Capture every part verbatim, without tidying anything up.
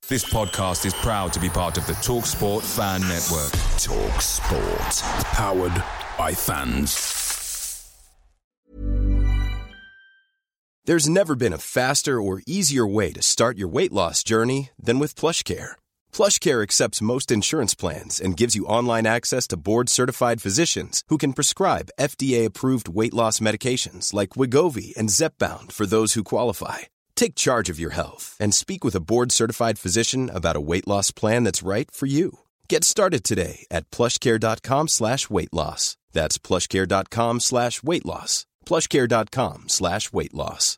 This podcast is proud to be part of the TalkSport Fan Network. TalkSport. Powered by fans. There's never been a faster or easier way to start your weight loss journey than with PlushCare. PlushCare accepts most insurance plans and gives you online access to board-certified physicians who can prescribe F D A-approved weight loss medications like Wegovy and Zepbound for those who qualify. Take charge of your health and speak with a board-certified physician about a weight loss plan that's right for you. Get started today at plushcare.com slash weight loss. That's plushcare.com slash weight loss. plushcare.com slash weight loss.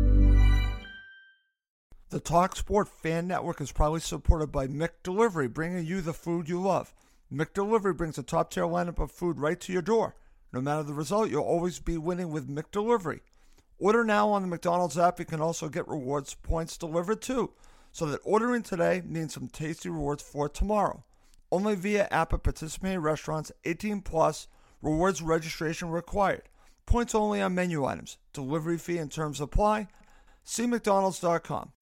The TalkSport Fan Network is proudly supported by McDelivery, bringing you the food you love. McDelivery brings a top-tier lineup of food right to your door. No matter the result, you'll always be winning with McDelivery. Order now on the McDonald's app. You can also get rewards points delivered too, so that ordering today means some tasty rewards for tomorrow. Only via app at participating restaurants. eighteen plus. Rewards registration required. Points only on menu items. Delivery fee and terms apply. See mcdonalds dot com.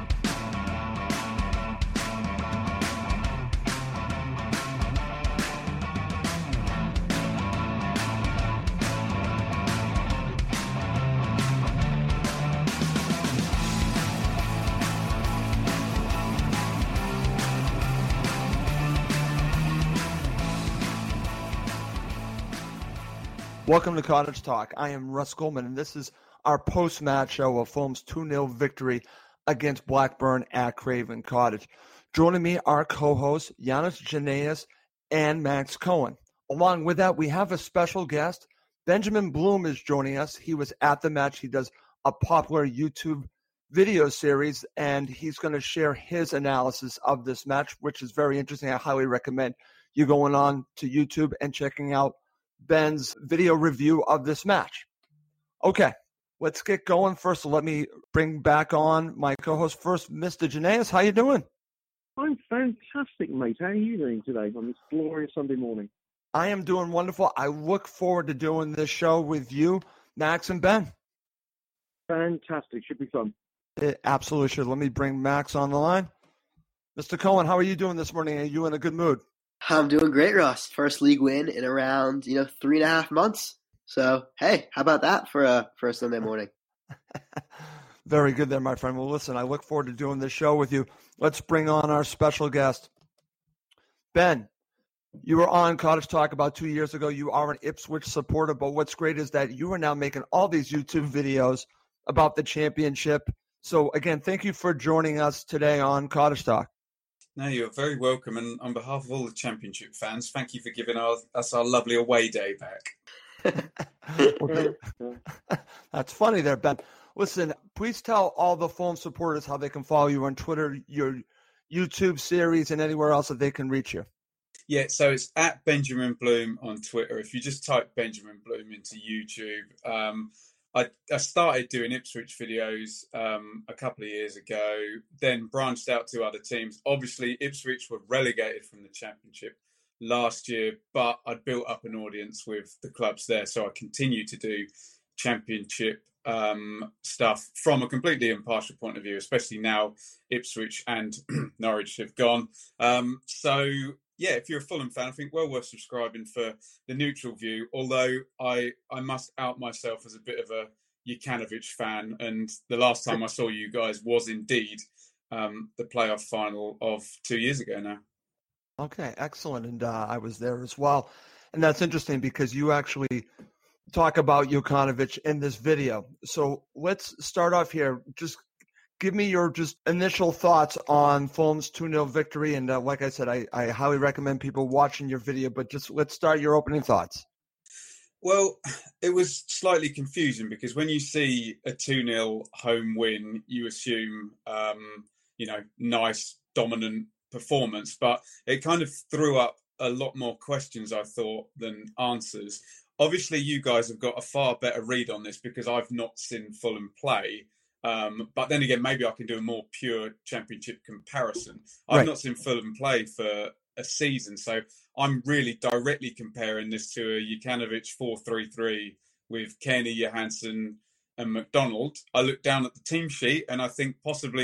Welcome to Cottage Talk. I am Russ Goldman, and this is our post-match show of Fulham's two nil victory against Blackburn at Craven Cottage. Joining me are co-hosts Giannis Janaeus and Max Cohen. Along with that, we have a special guest. Benjamin Bloom is joining us. He was at the match. He does a popular YouTube video series, and he's going to share his analysis of this match, which is very interesting. I highly recommend you going on to YouTube and checking out Ben's video review of this match. Okay, let's get going. First, let me bring back on my co-host first, Mister Janaeus. How you doing? I'm fantastic, mate. How are you doing today on this glorious Sunday morning? I am doing wonderful. I look forward to doing this show with you, Max and Ben. Fantastic. Should be fun. It absolutely should. Let me bring Max on the line. Mister Cohen, how are you doing this morning? Are you in a good mood? I'm doing great, Ross. First league win in around, you know, three and a half months. So, hey, how about that for a, for a Sunday morning? Very good there, my friend. Well, listen, I look forward to doing this show with you. Let's bring on our special guest. Ben, you were on Cottage Talk about two years ago. You are an Ipswich supporter, but what's great is that you are now making all these YouTube videos about the championship. So, again, thank you for joining us today on Cottage Talk. No, you're very welcome. And on behalf of all the Championship fans, thank you for giving our, us our lovely away day back. That's funny there, Ben. Listen, please tell all the Fulham supporters how they can follow you on Twitter, your YouTube series, and anywhere else that they can reach you. Yeah, so it's at Benjamin Bloom on Twitter. If you just type Benjamin Bloom into YouTube, um, I, I started doing Ipswich videos um, a couple of years ago, then branched out to other teams. Obviously, Ipswich were relegated from the Championship last year, but I'd built up an audience with the clubs there, so I continue to do Championship um, stuff from a completely impartial point of view, especially now Ipswich and Norwich have gone. Um, so... Yeah, if you're a Fulham fan, I think well worth subscribing for the neutral view, although I, I must out myself as a bit of a Jukanovic fan. And the last time I saw you guys was indeed um, the playoff final of two years ago now. Okay, excellent. And uh, I was there as well. And that's interesting because you actually talk about Jukanovic in this video. So let's start off here. Just give me your just initial thoughts on Fulham's two nil victory. And uh, like I said, I, I highly recommend people watching your video, but just let's start your opening thoughts. Well, it was slightly confusing because when you see a two nil home win, you assume, um, you know, nice, dominant performance. But it kind of threw up a lot more questions, I thought, than answers. Obviously, you guys have got a far better read on this because I've not seen Fulham play. Um, but then again, maybe I can do a more pure Championship comparison. I've right. not seen Fulham play for a season, so I'm really directly comparing this to a Jukanovic four three three with Kenny, Johansson and McDonald. I look down at the team sheet and I think possibly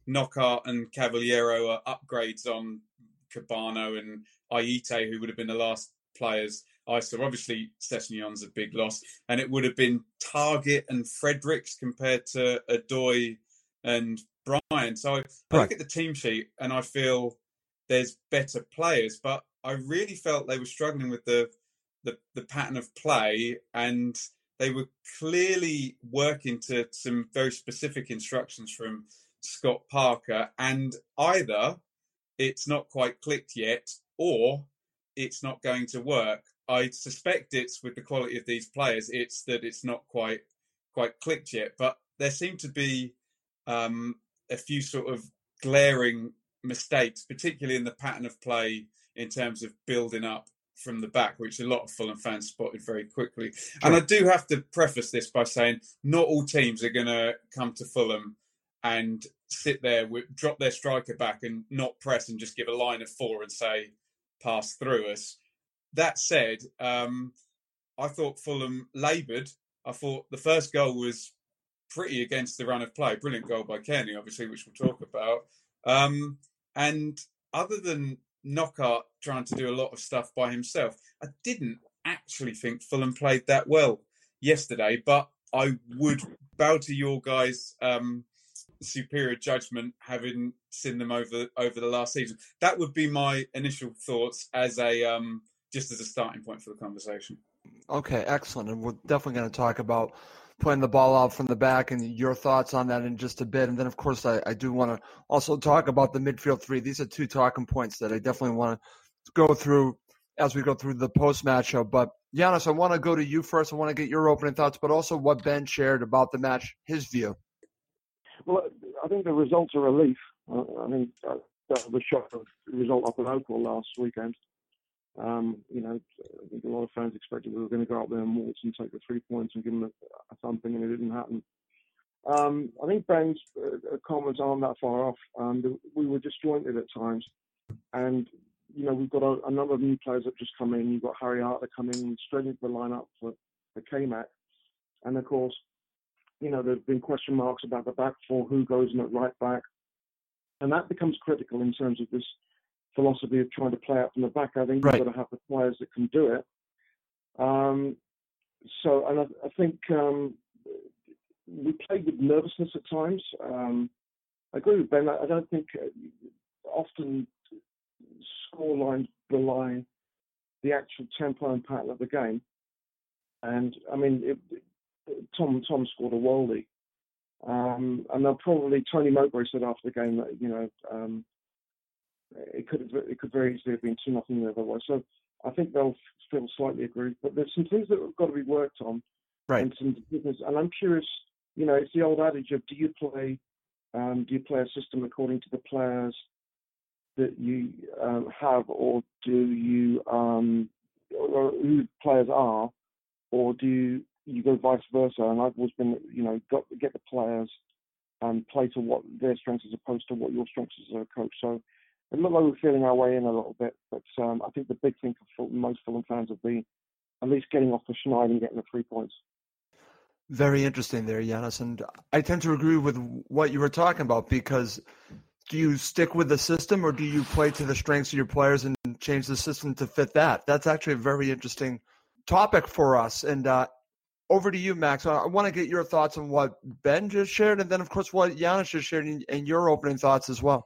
Knockaert and Cavaliero are upgrades on Cabano and Aite, who would have been the last players I saw. Obviously, Sessegnon's a big loss, and it would have been Targett and Fredericks compared to Adoy and Brian. So I, I look at the team sheet and I feel there's better players, but I really felt they were struggling with the the, the pattern of play, and they were clearly working to some very specific instructions from Scott Parker, and either it's not quite clicked yet or it's not going to work. I suspect it's with the quality of these players, it's that it's not quite quite clicked yet. But there seem to be um, a few sort of glaring mistakes, particularly in the pattern of play in terms of building up from the back, which a lot of Fulham fans spotted very quickly. Sure. And I do have to preface this by saying not all teams are going to come to Fulham and sit there, with, drop their striker back and not press and just give a line of four and say, pass through us. That said, um, I thought Fulham laboured. I thought the first goal was pretty against the run of play. Brilliant goal by Kearney, obviously, which we'll talk about. Um, and other than Knockaert trying to do a lot of stuff by himself, I didn't actually think Fulham played that well yesterday, but I would bow to your guys' um, superior judgment, having seen them over over the last season. That would be my initial thoughts as a um, just as a starting point for the conversation. Okay, excellent. And we're definitely going to talk about putting the ball out from the back and your thoughts on that in just a bit. And then, of course, I, I do want to also talk about the midfield three. These are two talking points that I definitely want to go through as we go through the post-match show. But, Giannis, I want to go to you first. I want to get your opening thoughts, but also what Ben shared about the match, his view. Well, I think the result's a relief. Uh, I think uh, that was a shock of the result up at Oakwell last weekend. Um, you know, I think a lot of fans expected we were going to go up there and waltz and take the three points and give them a, a thumping, and it didn't happen. Um, I think Ben's uh, comments aren't that far off. Um, we were disjointed at times, and you know we've got a, a number of new players that just come in. You've got Harry Arter coming straight into the lineup for for K-Mac, and of course, you know there's been question marks about the back four, who goes in at right back, and that becomes critical in terms of this philosophy of trying to play out from the back. I think right. You've got to have the players that can do it. Um, so, and I, I think um, we played with nervousness at times. Um, I agree with Ben. I, I don't think uh, often score lines belie the actual tempo and pattern of the game. And I mean, it, it, Tom Tom scored a worldie. Um, and they'll probably Tony Mowbray said after the game that you know. Um, It could have, it could very easily have been two nothing the other way. So I think they'll feel slightly aggrieved. But there's some things that have got to be worked on. Right. And some business. And I'm curious. You know, it's the old adage of do you play, um, do you play a system according to the players that you um, have, or do you, um, or who the players are, or do you, you go vice versa? And I've always been, you know, got get the players and play to what their strengths as opposed to what your strengths as a coach. So. It looked like we were feeling our way in a little bit, but um, I think the big thing for most Fulham fans would be at least getting off the schneid and getting the three points. Very interesting there, Giannis. And I tend to agree with what you were talking about, because do you stick with the system or do you play to the strengths of your players and change the system to fit that? That's actually a very interesting topic for us. And uh, over to you, Max. I want to get your thoughts on what Ben just shared, and then, of course, what Giannis just shared and your opening thoughts as well.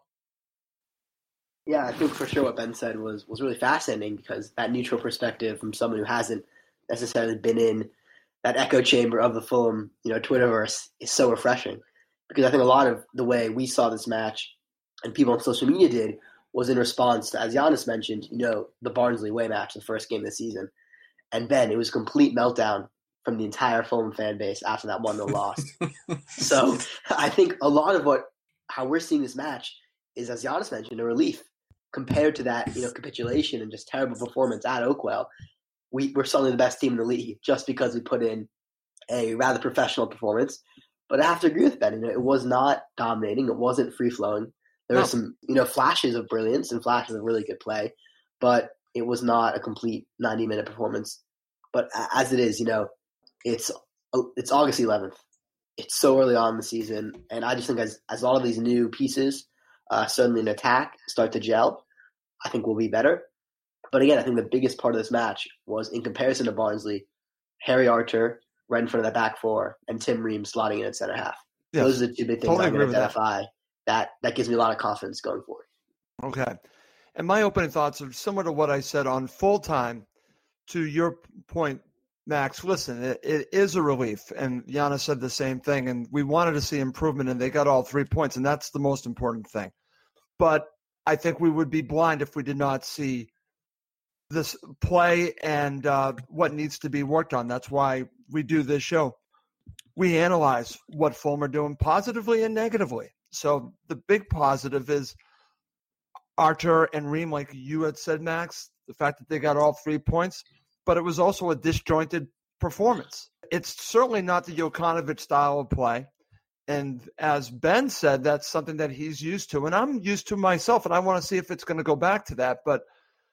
Yeah, I think for sure what Ben said was, was really fascinating, because that neutral perspective from someone who hasn't necessarily been in that echo chamber of the Fulham, you know, Twitterverse is so refreshing. Because I think a lot of the way we saw this match and people on social media did was in response to, as Giannis mentioned, you know, the Barnsley away match, the first game of the season. And Ben, it was a complete meltdown from the entire Fulham fan base after that one nil loss. So I think a lot of what how we're seeing this match is, as Giannis mentioned, a relief. Compared to that, you know, capitulation and just terrible performance at Oakwell, we, we're suddenly the best team in the league just because we put in a rather professional performance. But I have to agree with Ben. You know, it was not dominating. It wasn't free-flowing. There no. were some, you know, flashes of brilliance and flashes of really good play, but it was not a complete ninety-minute performance. But as it is, you know, it's it's August eleventh. it's so early on in the season, and I just think as as a lot of these new pieces, uh, certainly in attack, start to gel, I think we'll be better. But again, I think the biggest part of this match was, in comparison to Barnsley, Harry Arter right in front of the back four, and Tim Ream slotting in at center half. Yes. Those are the two big things Totally I'm going to agree with that. identify. That. that gives me a lot of confidence going forward. Okay. And my opening thoughts are similar to what I said on full time. To your point, Max, listen, it, it is a relief. And Giannis said the same thing. And we wanted to see improvement, and they got all three points. And that's the most important thing. But I think we would be blind if we did not see this play and uh, what needs to be worked on. That's why we do this show. We analyze what Fulham are doing positively and negatively. So the big positive is Arter and Ream, like you had said, Max, the fact that they got all three points, but it was also a disjointed performance. It's certainly not the Jokanovic style of play. And as Ben said, that's something that he's used to. And I'm used to myself, and I want to see if it's going to go back to that. But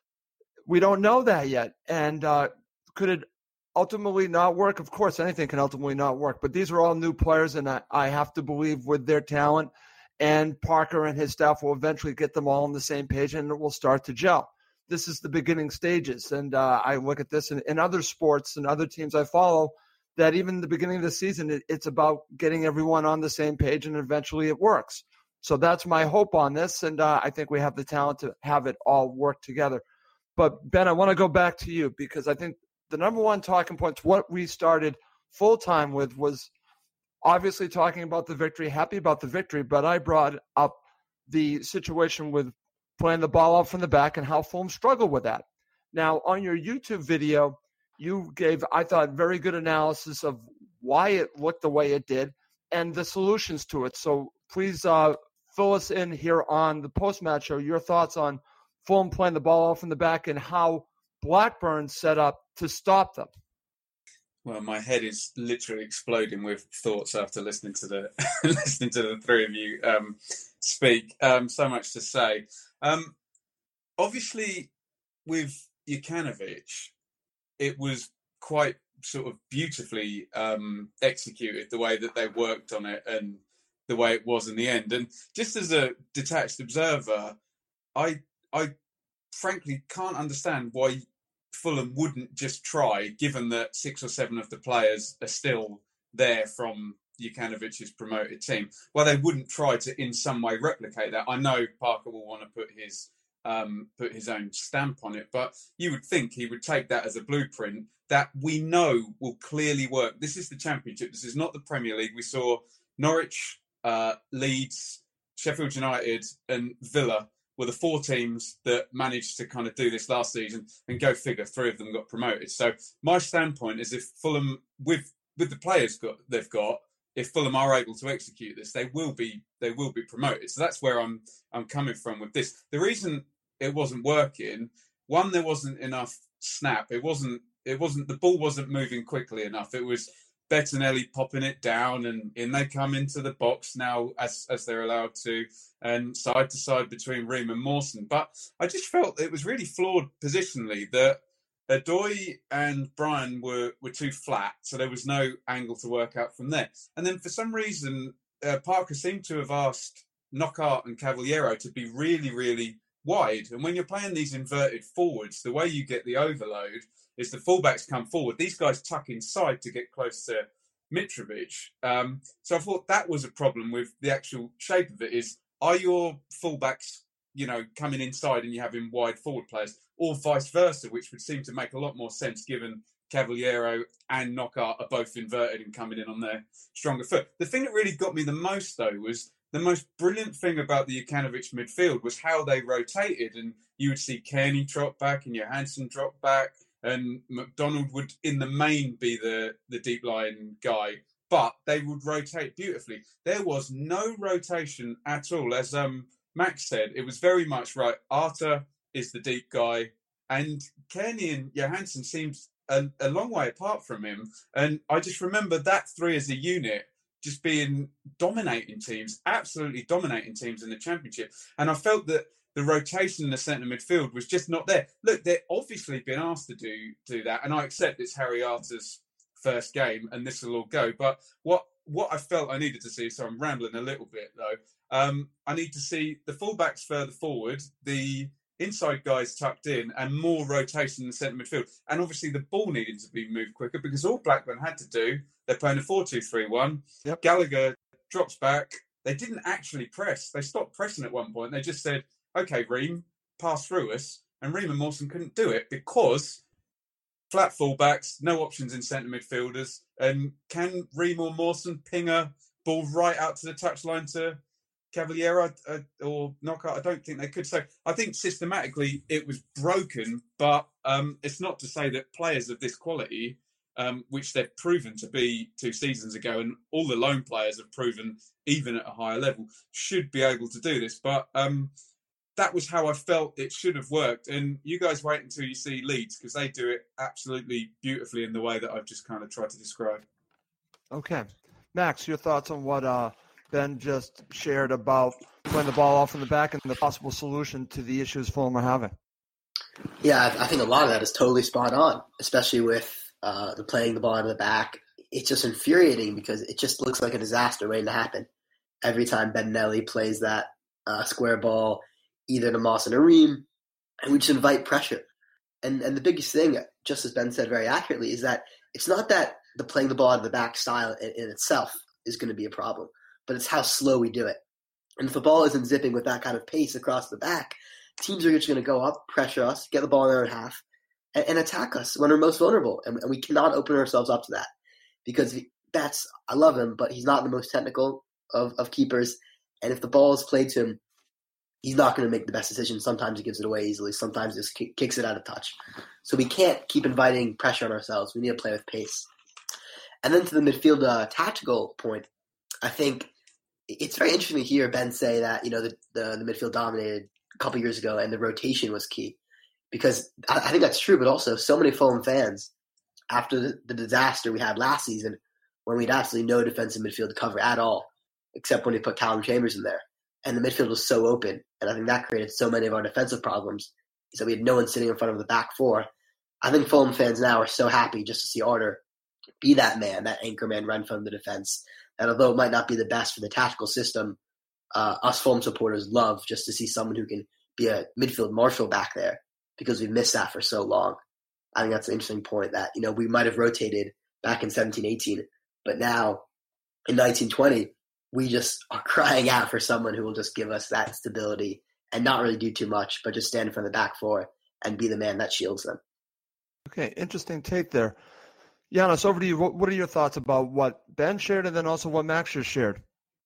we don't know that yet. And uh, could it ultimately not work? Of course, anything can ultimately not work. But these are all new players, and I, I have to believe with their talent, and Parker and his staff will eventually get them all on the same page, and it will start to gel. This is the beginning stages. And uh, I look at this in, in other sports and other teams I follow, that even the beginning of the season, it, it's about getting everyone on the same page, and eventually it works. So that's my hope on this, and uh, I think we have the talent to have it all work together. But, Ben, I want to go back to you, because I think the number one talking point, what we started full-time with, was obviously talking about the victory, happy about the victory, but I brought up the situation with playing the ball out from the back and how Fulham struggled with that. Now, on your YouTube video, you gave, I thought, very good analysis of why it looked the way it did and the solutions to it. So please uh, fill us in here on the post-match show, your thoughts on Fulham playing the ball out from the back and how Blackburn set up to stop them. Well, my head is literally exploding with thoughts after listening to the listening to the three of you um, speak. Um, so much to say. Um, obviously, with Jokanovic, it was quite sort of beautifully um, executed, the way that they worked on it and the way it was in the end. And just as a detached observer, I I frankly can't understand why Fulham wouldn't just try, given that six or seven of the players are still there from Jokanovic's promoted team, why they wouldn't try to in some way replicate that. I know Parker will want to put his um, put his own stamp on it, but you would think he would take that as a blueprint that we know will clearly work. This is the Championship. This is not the Premier League. We saw Norwich, uh, Leeds, Sheffield United and Villa were the four teams that managed to kind of do this last season, and go figure, three of them got promoted. So my standpoint is, if Fulham, with with the players got they've got, if Fulham are able to execute this, they will be they will be promoted. So that's where I'm I'm coming from with this. The reason it wasn't working, one, there wasn't enough snap. It wasn't it wasn't the ball wasn't moving quickly enough. It was Bettinelli popping it down, and in they come into the box now as as they're allowed to, and side to side between Ream and Mawson. But I just felt it was really flawed positionally, that Odoi and Brian were, were too flat, so there was no angle to work out from there. And then for some reason, uh, Parker seemed to have asked Knockaert and Cavaliero to be really, really wide. And when you're playing these inverted forwards, the way you get the overload is the fullbacks come forward. These guys tuck inside to get close to Mitrovic. Um, so I thought that was a problem with the actual shape of it, is, are your fullbacks, you know, coming inside and you having wide forward players, or vice versa, which would seem to make a lot more sense given Cavaliero and Knockaert are both inverted and coming in on their stronger foot. The thing that really got me the most, though, was the most brilliant thing about the Jokanovic midfield was how they rotated, and you would see Kearney drop back and Johansson drop back, and McDonald would, in the main, be the, the deep line guy, but they would rotate beautifully. There was no rotation at all. As um, Max said, it was very much, right, Arter is the deep guy, and Kearney and Johansson seemed a, a long way apart from him. And I just remember that three as a unit just being dominating teams, absolutely dominating teams in the Championship. And I felt that the rotation in the centre midfield was just not there. Look, they're obviously been asked to do do that, and I accept it's Harry Arter's first game and this will all go. But what what I felt I needed to see, so I'm rambling a little bit though. Um, I need to see the fullbacks further forward, the inside guys tucked in, and more rotation in the centre midfield. And obviously the ball needed to be moved quicker, because all Blackburn had to do, they're playing a four two three one. Yep. Gallagher drops back. They didn't actually press. They stopped pressing at one point. They just said, okay, Ream, pass through us. And Ream and Mawson couldn't do it because flat fullbacks, no options in centre midfielders. And can Ream or Mawson ping a ball right out to the touchline to Cavaliero uh, or Knockout? I don't think they could. So I think systematically it was broken, but um, it's not to say that players of this quality, um, which they've proven to be two seasons ago, and all the loan players have proven even at a higher level, should be able to do this. But um, that was how I felt it should have worked. And you guys wait until you see Leeds, because they do it absolutely beautifully in the way that I've just kind of tried to describe. Okay. Max, your thoughts on what uh, Ben just shared about playing the ball off in the back and the possible solution to the issues Fulham are having? Yeah, I think a lot of that is totally spot on, especially with uh, the playing the ball out of the back. It's just infuriating because it just looks like a disaster waiting to happen. Every time Bettinelli plays that uh, square ball, either to Mawson or Ream, and we just invite pressure. And and the biggest thing, just as Ben said very accurately, is that it's not that the playing the ball out of the back style in, in itself is going to be a problem, but it's how slow we do it. And if the ball isn't zipping with that kind of pace across the back, teams are just going to go up, pressure us, get the ball in their own half, and, and attack us when we're most vulnerable. And, and we cannot open ourselves up to that, because Betts, I love him, but he's not the most technical of, of keepers. And if the ball is played to him, he's not going to make the best decision. Sometimes he gives it away easily. Sometimes he just k- kicks it out of touch. So we can't keep inviting pressure on ourselves. We need to play with pace. And then to the midfield uh, tactical point, I think it's very interesting to hear Ben say that, you know, the, the, the midfield dominated a couple years ago and the rotation was key. Because I, I think that's true, but also so many Fulham fans, after the, the disaster we had last season, when we had absolutely no defensive midfield to cover at all, except when they put Callum Chambers in there. And the midfield was so open, and I think that created so many of our defensive problems, is that we had no one sitting in front of the back four. I think Fulham fans now are so happy just to see Arter be that man, that anchor man run from the defense, that although it might not be the best for the tactical system, uh, us Fulham supporters love just to see someone who can be a midfield marshal back there, because we've missed that for so long. I think that's an interesting point, that, you know, we might have rotated back in seventeen eighteen, but now in nineteen twenty, we just are crying out for someone who will just give us that stability and not really do too much, but just stand in front of the back four and be the man that shields them. Okay, interesting take there. Giannis, over to you. What, what are your thoughts about what Ben shared and then also what Max just shared?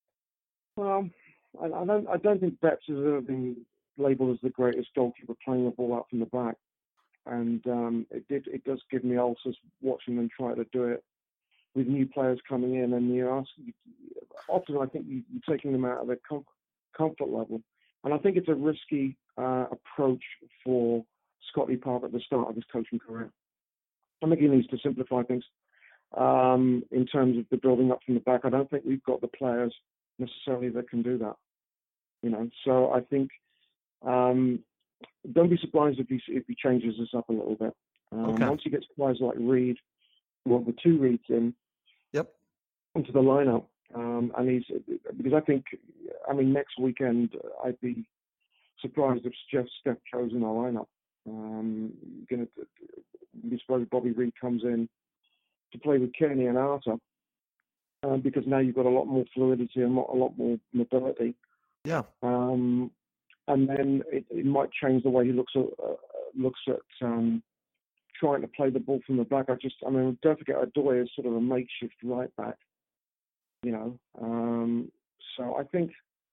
Well, I, I don't I don't think Betts has ever been labelled as the greatest goalkeeper playing the ball out from the back. And um, it did it does give me ulcers watching them try to do it with new players coming in, and you ask, often I think you, you're taking them out of their com- comfort level. And I think it's a risky uh, approach for Scotty Parker at the start of his coaching career. I think he needs to simplify things um, in terms of the building up from the back. I don't think we've got the players necessarily that can do that. You know, so I think um, don't be surprised if he if he changes this up a little bit. Um, okay. Once he gets players like Reed, well, the two Reeds in, Yep. into the lineup, um, and he's because I think, I mean, next weekend I'd be surprised if Jeff Steph chose in our lineup. Um, gonna be surprised if Bobby Reed comes in to play with Kenny and Arter, um, because now you've got a lot more fluidity and a lot more mobility. Yeah. Um, and then it, it might change the way he looks at uh, looks at um, trying to play the ball from the back. I just, I mean, don't forget Adoy is sort of a makeshift right back, you know. Um, so I think,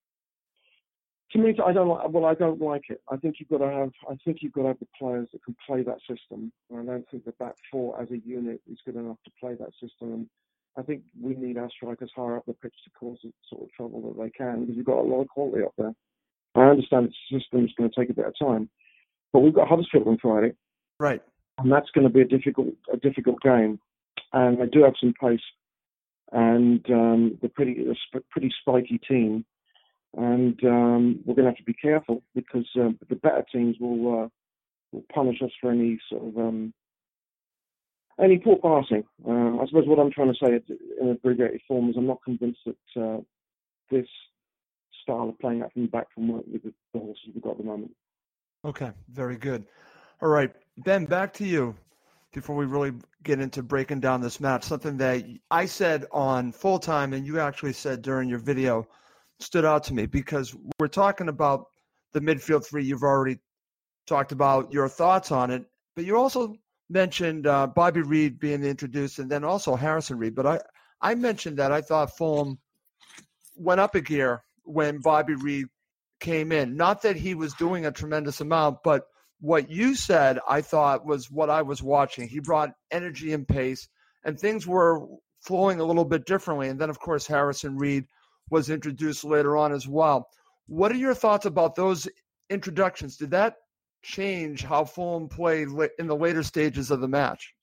to me, I don't like. Well, I don't like it. I think you've got to have. I think you've got to have the players that can play that system. And I don't think the back four as a unit is good enough to play that system. And I think we need our strikers higher up the pitch to cause the sort of trouble that they can, because we've got a lot of quality up there. I understand the system is going to take a bit of time, but we've got Huddersfield on Friday, right? And that's going to be a difficult, a difficult game. And they do have some pace, and um, they're pretty, a pretty spiky team. And um, we're going to have to be careful, because uh, the better teams will uh, will punish us for any sort of um, And he poor passing. Uh, I suppose what I'm trying to say in abbreviated form is I'm not convinced that uh, this style of playing out from the back can work with the horses we've got at the moment. Okay, very good. All right, Ben, back to you before we really get into breaking down this match. Something that I said on Full Time and you actually said during your video stood out to me, because we're talking about the midfield three. You've already talked about your thoughts on it, but you also mentioned uh, Bobby Reid being introduced and then also Harrison Reed. But I, I mentioned that I thought Fulham went up a gear when Bobby Reid came in. Not that he was doing a tremendous amount, but what you said, I thought, was what I was watching. He brought energy and pace, and things were flowing a little bit differently. And then, of course, Harrison Reed was introduced later on as well. What are your thoughts about those introductions? Did that change how Fulham played in the later stages of the match?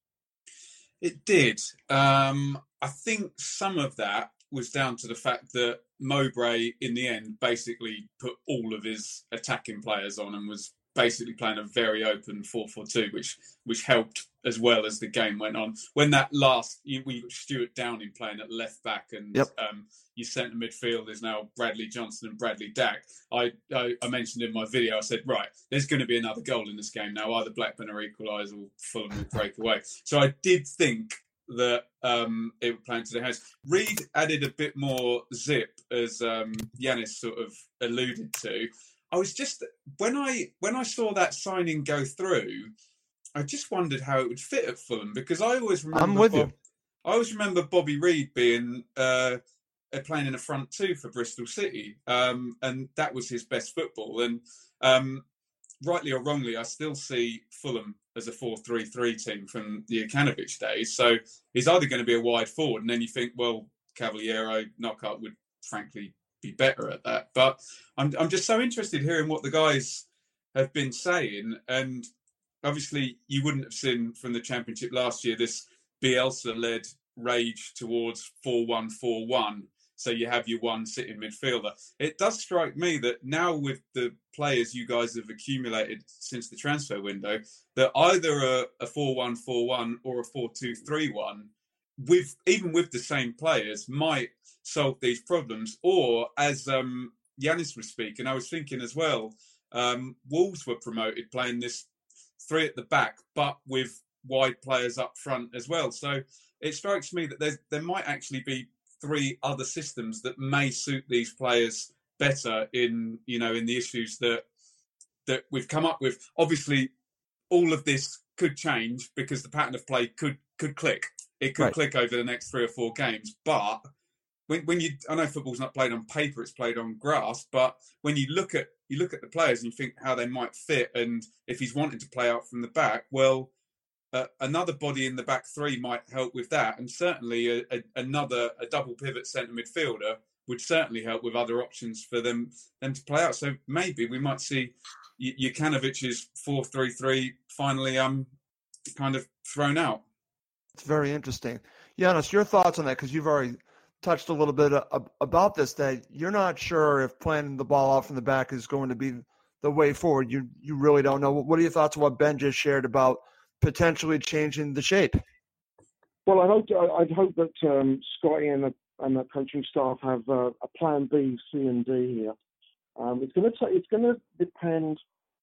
It did. Um, I think some of that was down to the fact that Mowbray, in the end, basically put all of his attacking players on and was basically playing a very open four four two, which which helped as well as the game went on. When that last, you, we got Stuart Downing playing at left back, and yep. um, your centre midfield is now Bradley Johnson and Bradley Dack. I, I I mentioned in my video, I said, right, there's going to be another goal in this game now. Either Blackburn will equalise or Fulham will break away. So I did think that um, it would play into the hands. Reed added a bit more zip, as um, Yanis sort of alluded to. I was just when I when I saw that signing go through, I just wondered how it would fit at Fulham, because I always remember I'm with Bob, you. I always remember Bobby Reid being uh, playing in the front two for Bristol City, um, and that was his best football. And um, rightly or wrongly, I still see Fulham as a four three three team from the Jokanovic days. So he's either going to be a wide forward, and then you think, well, Cavaliero, Knockaert would frankly be better at that. But I'm I'm just so interested hearing what the guys have been saying. And obviously you wouldn't have seen from the Championship last year this Bielsa-led rage towards four one four one. So you have your one sitting midfielder. It does strike me that now, with the players you guys have accumulated since the transfer window, that either a, a four one four one or a four two three one, with even with the same players, might solve these problems. Or, as um, Yanis was speaking, I was thinking as well, um, Wolves were promoted playing this three at the back, but with wide players up front as well. So it strikes me that there's, there might actually be three other systems that may suit these players better in, you know, in the issues that that we've come up with. Obviously, all of this could change because the pattern of play could could click. It could right. click over the next three or four games. But when, when you, I know football's not played on paper; it's played on grass. But when you look at you look at the players and you think how they might fit, and if he's wanting to play out from the back, well, uh, another body in the back three might help with that, and certainly a, a, another a double pivot centre midfielder would certainly help with other options for them them to play out. So maybe we might see Jokanovic's four three three finally um kind of thrown out. It's very interesting. Yanis, your thoughts on that, because you've already touched a little bit about this, that you're not sure if playing the ball out from the back is going to be the way forward. You you really don't know. What are your thoughts on what Ben just shared about potentially changing the shape? Well, I hope I'd hope that um, Scotty and the, and the coaching staff have uh, a plan B, C, and D here. Um, it's going to it's going to depend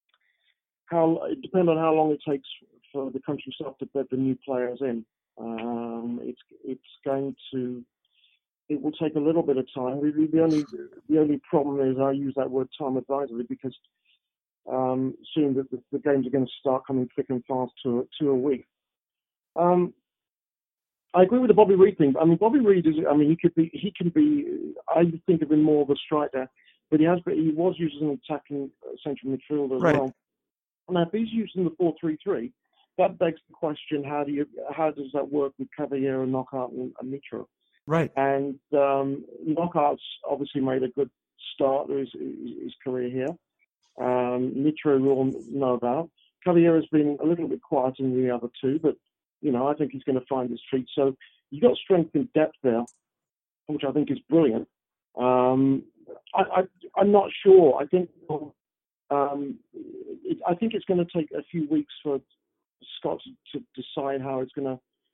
how it depend on how long it takes for the coaching staff to bed the new players in. Um, it's it's going to it will take a little bit of time. The, the only the only problem is I use that word time advisedly because um, soon the, the, the games are going to start coming thick and fast to to a week. Um, I agree with the Bobby Reid thing. I mean, Bobby Reid is. I mean, he could be. He can be. I think of him more of a striker, but he has. But he was used as an attacking central midfielder as right. well. Now, if he's using the four three three, that begs the question: How do you? How does that work with Cavaliero, Knockaert, and, and Mitro? Right. And um, Knockaert's obviously made a good start to his, his career here. Um, Mitro we all know about. Cavaliero's been a little bit quieter than the other two, but you know I think he's going to find his feet. So you've got strength and depth there, which I think is brilliant. Um, I, I, I'm not sure. I think um, it, I think it's going to take a few weeks for Scott to, to decide how it's going to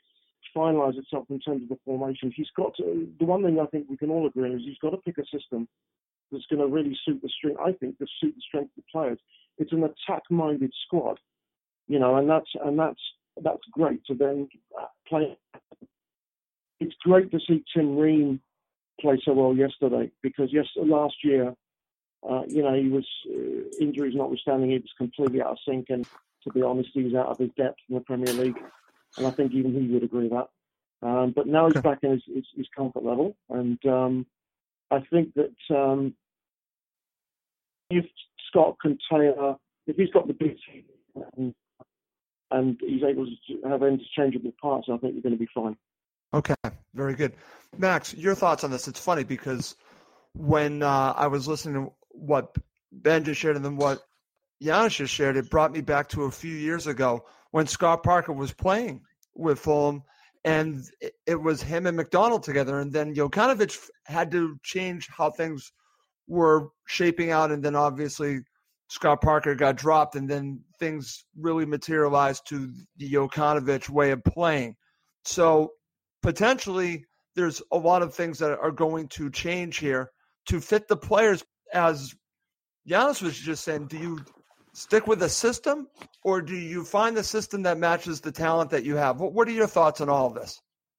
finalise itself in terms of the formation. He's got to, the one thing I think we can all agree on is he's got to pick a system that's going to really suit the strength. I think to suit the strength of the players. It's an attack-minded squad, you know, and that's and that's that's great to then play. It's great to see Tim Ream play so well yesterday because yes, last year, uh, you know, he was uh, injuries notwithstanding, he was completely out of sync, and to be honest, he was out of his depth in the Premier League, and I think even he would agree with that. Um, but now he's back in his, his, his comfort level, and um, I think that um, if Scott can tailor, if he's got the big team and, and he's able to have interchangeable parts, I think we're going to be fine. Okay, very good. Max, your thoughts on this? It's funny because when uh, I was listening to what Ben just shared and then what Giannis just shared, it brought me back to a few years ago when Scott Parker was playing with Fulham, and it was him and McDonald together, and then Jokanovic had to change how things were shaping out, and then obviously Scott Parker got dropped, and then things really materialized to the Jokanovic way of playing. So potentially there's a lot of things that are going to change here to fit the players. As Giannis was just saying, do you stick with a system or do you find the system that matches the talent that you have? What, what are your thoughts on all of this?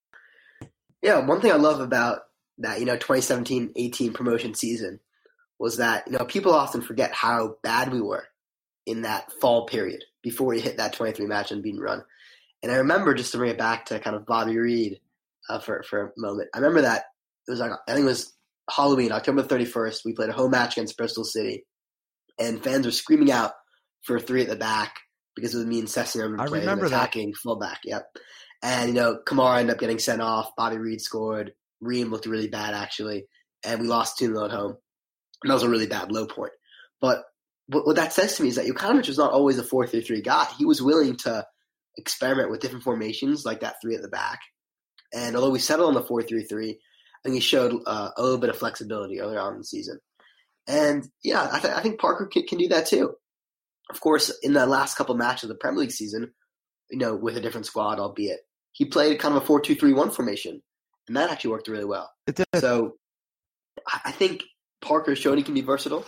Yeah, one thing I love about that, you know, twenty seventeen eighteen promotion season was that, you know, people often forget how bad we were in that fall period before we hit that twenty-three match unbeaten run. And I remember, just to bring it back to kind of Bobby Reed uh, for, for a moment, I remember that it was like, I think it was Halloween, October thirty-first, we played a home match against Bristol City, and fans were screaming out for three at the back because it was me and Sessegnon I playing remember attacking that. Fullback. Yep. And, you know, Kamara ended up getting sent off. Bobby Reed scored. Ream looked really bad, actually. And we lost two nil at home. And that was a really bad low point. But what that says to me is that Jokanovic was not always a four three three guy. He was willing to experiment with different formations like that three at the back. And although we settled on the four three three, I think he showed uh, a little bit of flexibility earlier on in the season. And, yeah, I, th- I think Parker can, can do that too. Of course, in the last couple matches of the Premier League season, you know, with a different squad, albeit, he played kind of a four two three one formation, and that actually worked really well. It did. So I think Parker showed he can be versatile.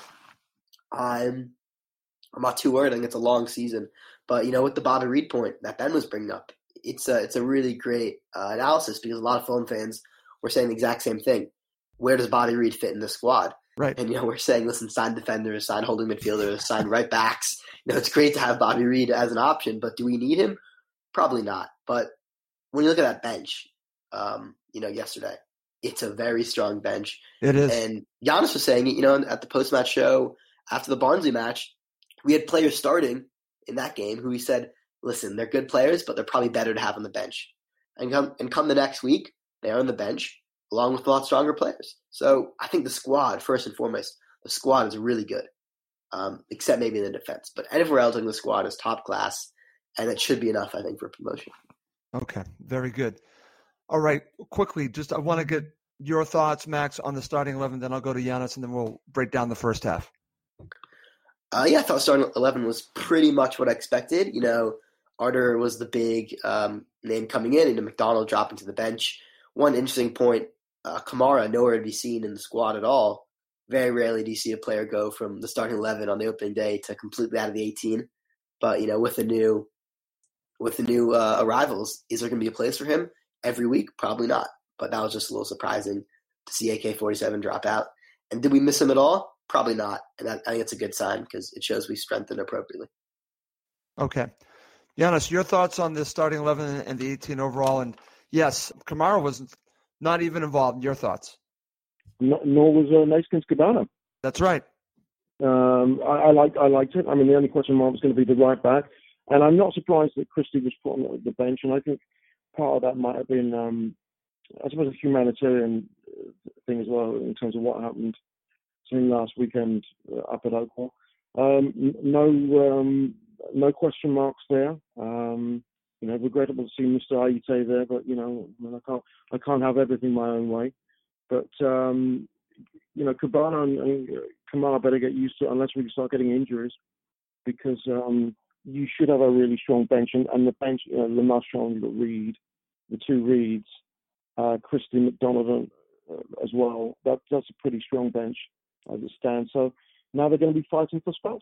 I'm, I'm not too worried. I think it's a long season. But, you know, with the Bobby Reed point that Ben was bringing up, it's a, it's a really great uh, analysis because a lot of Fulham fans were saying the exact same thing. Where does Bobby Reed fit in the squad? Right. And, you know, we're saying, listen, sign defenders, sign holding midfielders, sign right backs. You know, it's great to have Bobby Reed as an option, but do we need him? Probably not. But when you look at that bench, um, you know, yesterday, it's a very strong bench. It is. And Giannis was saying, you know, at the post-match show after the Barnsley match, we had players starting in that game who he said, listen, they're good players, but they're probably better to have on the bench. And come, and come the next week, they're on the bench along with a lot stronger players. So I think the squad, first and foremost, the squad is really good, um, except maybe in the defense. But everywhere else in the squad is top class, and it should be enough, I think, for promotion. Okay, very good. All right, quickly, just I want to get your thoughts, Max, on the starting eleven, then I'll go to Giannis, and then we'll break down the first half. Uh, yeah, I thought starting eleven was pretty much what I expected. You know, Arter was the big um, name coming in, and McDonald dropping to the bench. One interesting point, uh, Kamara nowhere to be seen in the squad at all. Very rarely do you see a player go from the starting eleven on the opening day to completely out of the eighteen. But, you know, with the new with the new uh, arrivals, is there going to be a place for him every week? Probably not. But that was just a little surprising to see A K forty-seven drop out. And did we miss him at all? Probably not. And that, I think it's a good sign because it shows we strengthened appropriately. Okay. Giannis, your thoughts on this starting eleven and the eighteen overall? And yes, Kamara was not even involved. Your thoughts? No, nor was uh, Neeskens Kebano. That's right. Um, I, I liked I liked it. I mean, the only question mark was going to be the right back. And I'm not surprised that Christie was put on the bench. And I think part of that might have been, um, I suppose, a humanitarian thing as well in terms of what happened to him last weekend uh, up at Oakwell. Um, no, um, no question marks there. Um, you know, regrettable to see Mister Ayite there, but you know, I, mean, I can't, I can't have everything my own way. But um, you know, Kebano and, and Kamara better get used to it unless we start getting injuries, because um, you should have a really strong bench, and, and the bench, you know, Lamar Strong, Reed, the two Reeds, uh, Christy McDonough uh, as well. That, that's a pretty strong bench as it stands. So now they're going to be fighting for spells.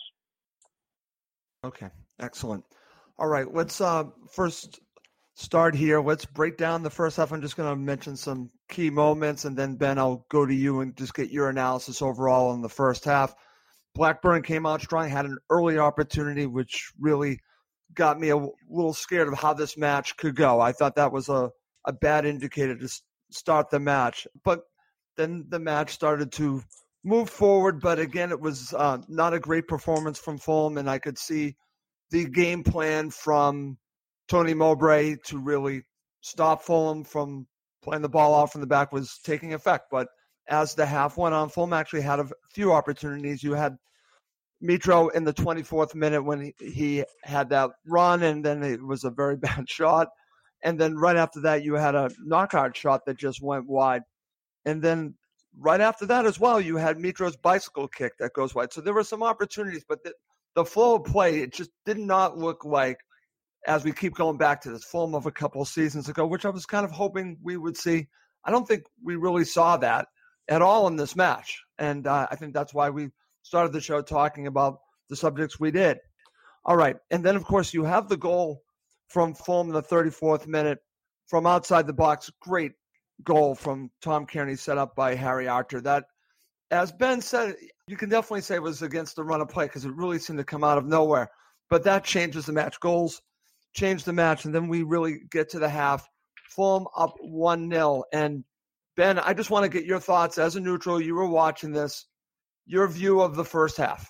Okay, excellent. All right, let's uh, first start here. Let's break down the first half. I'm just going to mention some key moments, and then, Ben, I'll go to you and just get your analysis overall on the first half. Blackburn came out strong, had an early opportunity, which really got me a little scared of how this match could go. I thought that was a, a bad indicator to start the match. But then the match started to move forward, but again, it was uh, not a great performance from Fulham, and I could see the game plan from Tony Mowbray to really stop Fulham from playing the ball off from the back was taking effect. But as the half went on, Fulham actually had a few opportunities. You had Mitro in the twenty-fourth minute when he, he had that run, and then it was a very bad shot. And then right after that, you had a knockout shot that just went wide. And then right after that as well, you had Mitro's bicycle kick that goes wide. So there were some opportunities, but the, the flow of play, it just did not look like, as we keep going back to this Fulham of a couple of seasons ago, which I was kind of hoping we would see. I don't think we really saw that at all in this match. And uh, I think that's why we started the show talking about the subjects we did. All right. And then, of course, you have the goal from Fulham in the thirty-fourth minute from outside the box. Great goal from Tom Kearney, set up by Harry Arter. That, as Ben said, you can definitely say it was against the run of play because it really seemed to come out of nowhere. But that changes the match. Goals change the match. And then we really get to the half. Fulham up one nil. And Ben, I just want to get your thoughts as a neutral. You were watching this, your view of the first half.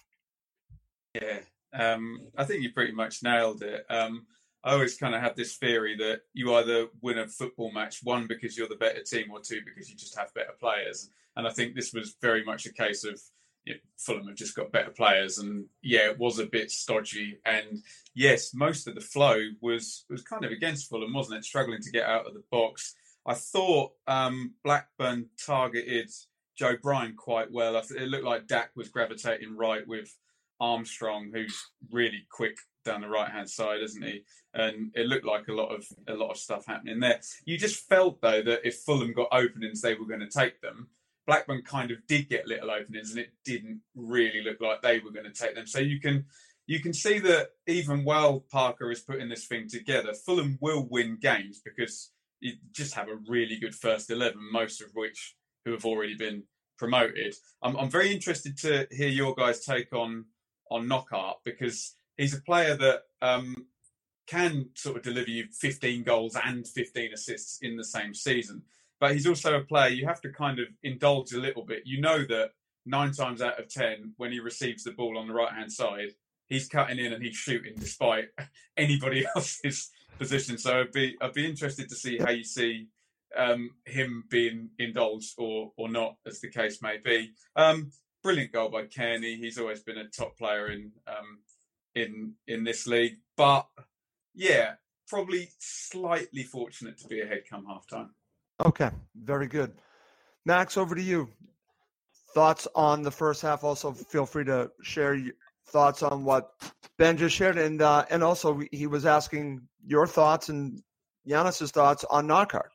Yeah, um, I think you pretty much nailed it. Um, I always kind of have this theory that you either win a football match, one, because you're the better team, or two, because you just have better players. And I think this was very much a case of, you know, Fulham have just got better players. And yeah, it was a bit stodgy. And yes, most of the flow was, was kind of against Fulham, wasn't it? Struggling to get out of the box. I thought um, Blackburn targeted Joe Bryan quite well. I th- it looked like Dak was gravitating right with Armstrong, who's really quick down the right-hand side, isn't he? And it looked like a lot of a lot of stuff happening there. You just felt, though, that if Fulham got openings, they were going to take them. Blackburn kind of did get little openings, and it didn't really look like they were going to take them. So you can you can see that even while Parker is putting this thing together, Fulham will win games because you just have a really good first eleven, most of which who have already been promoted. I'm, I'm very interested to hear your guys' take on on Knockaert, because he's a player that um, can sort of deliver you fifteen goals and fifteen assists in the same season. But he's also a player you have to kind of indulge a little bit. You know that nine times out of ten, when he receives the ball on the right-hand side, he's cutting in and he's shooting despite anybody else's position. So I'd be I'd be interested to see how you see um, him being indulged or or not, as the case may be. Um, brilliant goal by Kearney. He's always been a top player in um, in in this league. But yeah, probably slightly fortunate to be ahead come half time. Okay, very good. Max, over to you. Thoughts on the first half. Also, feel free to share your thoughts on what Ben just shared. And uh, and also, he was asking your thoughts and Giannis's thoughts on Knockaert.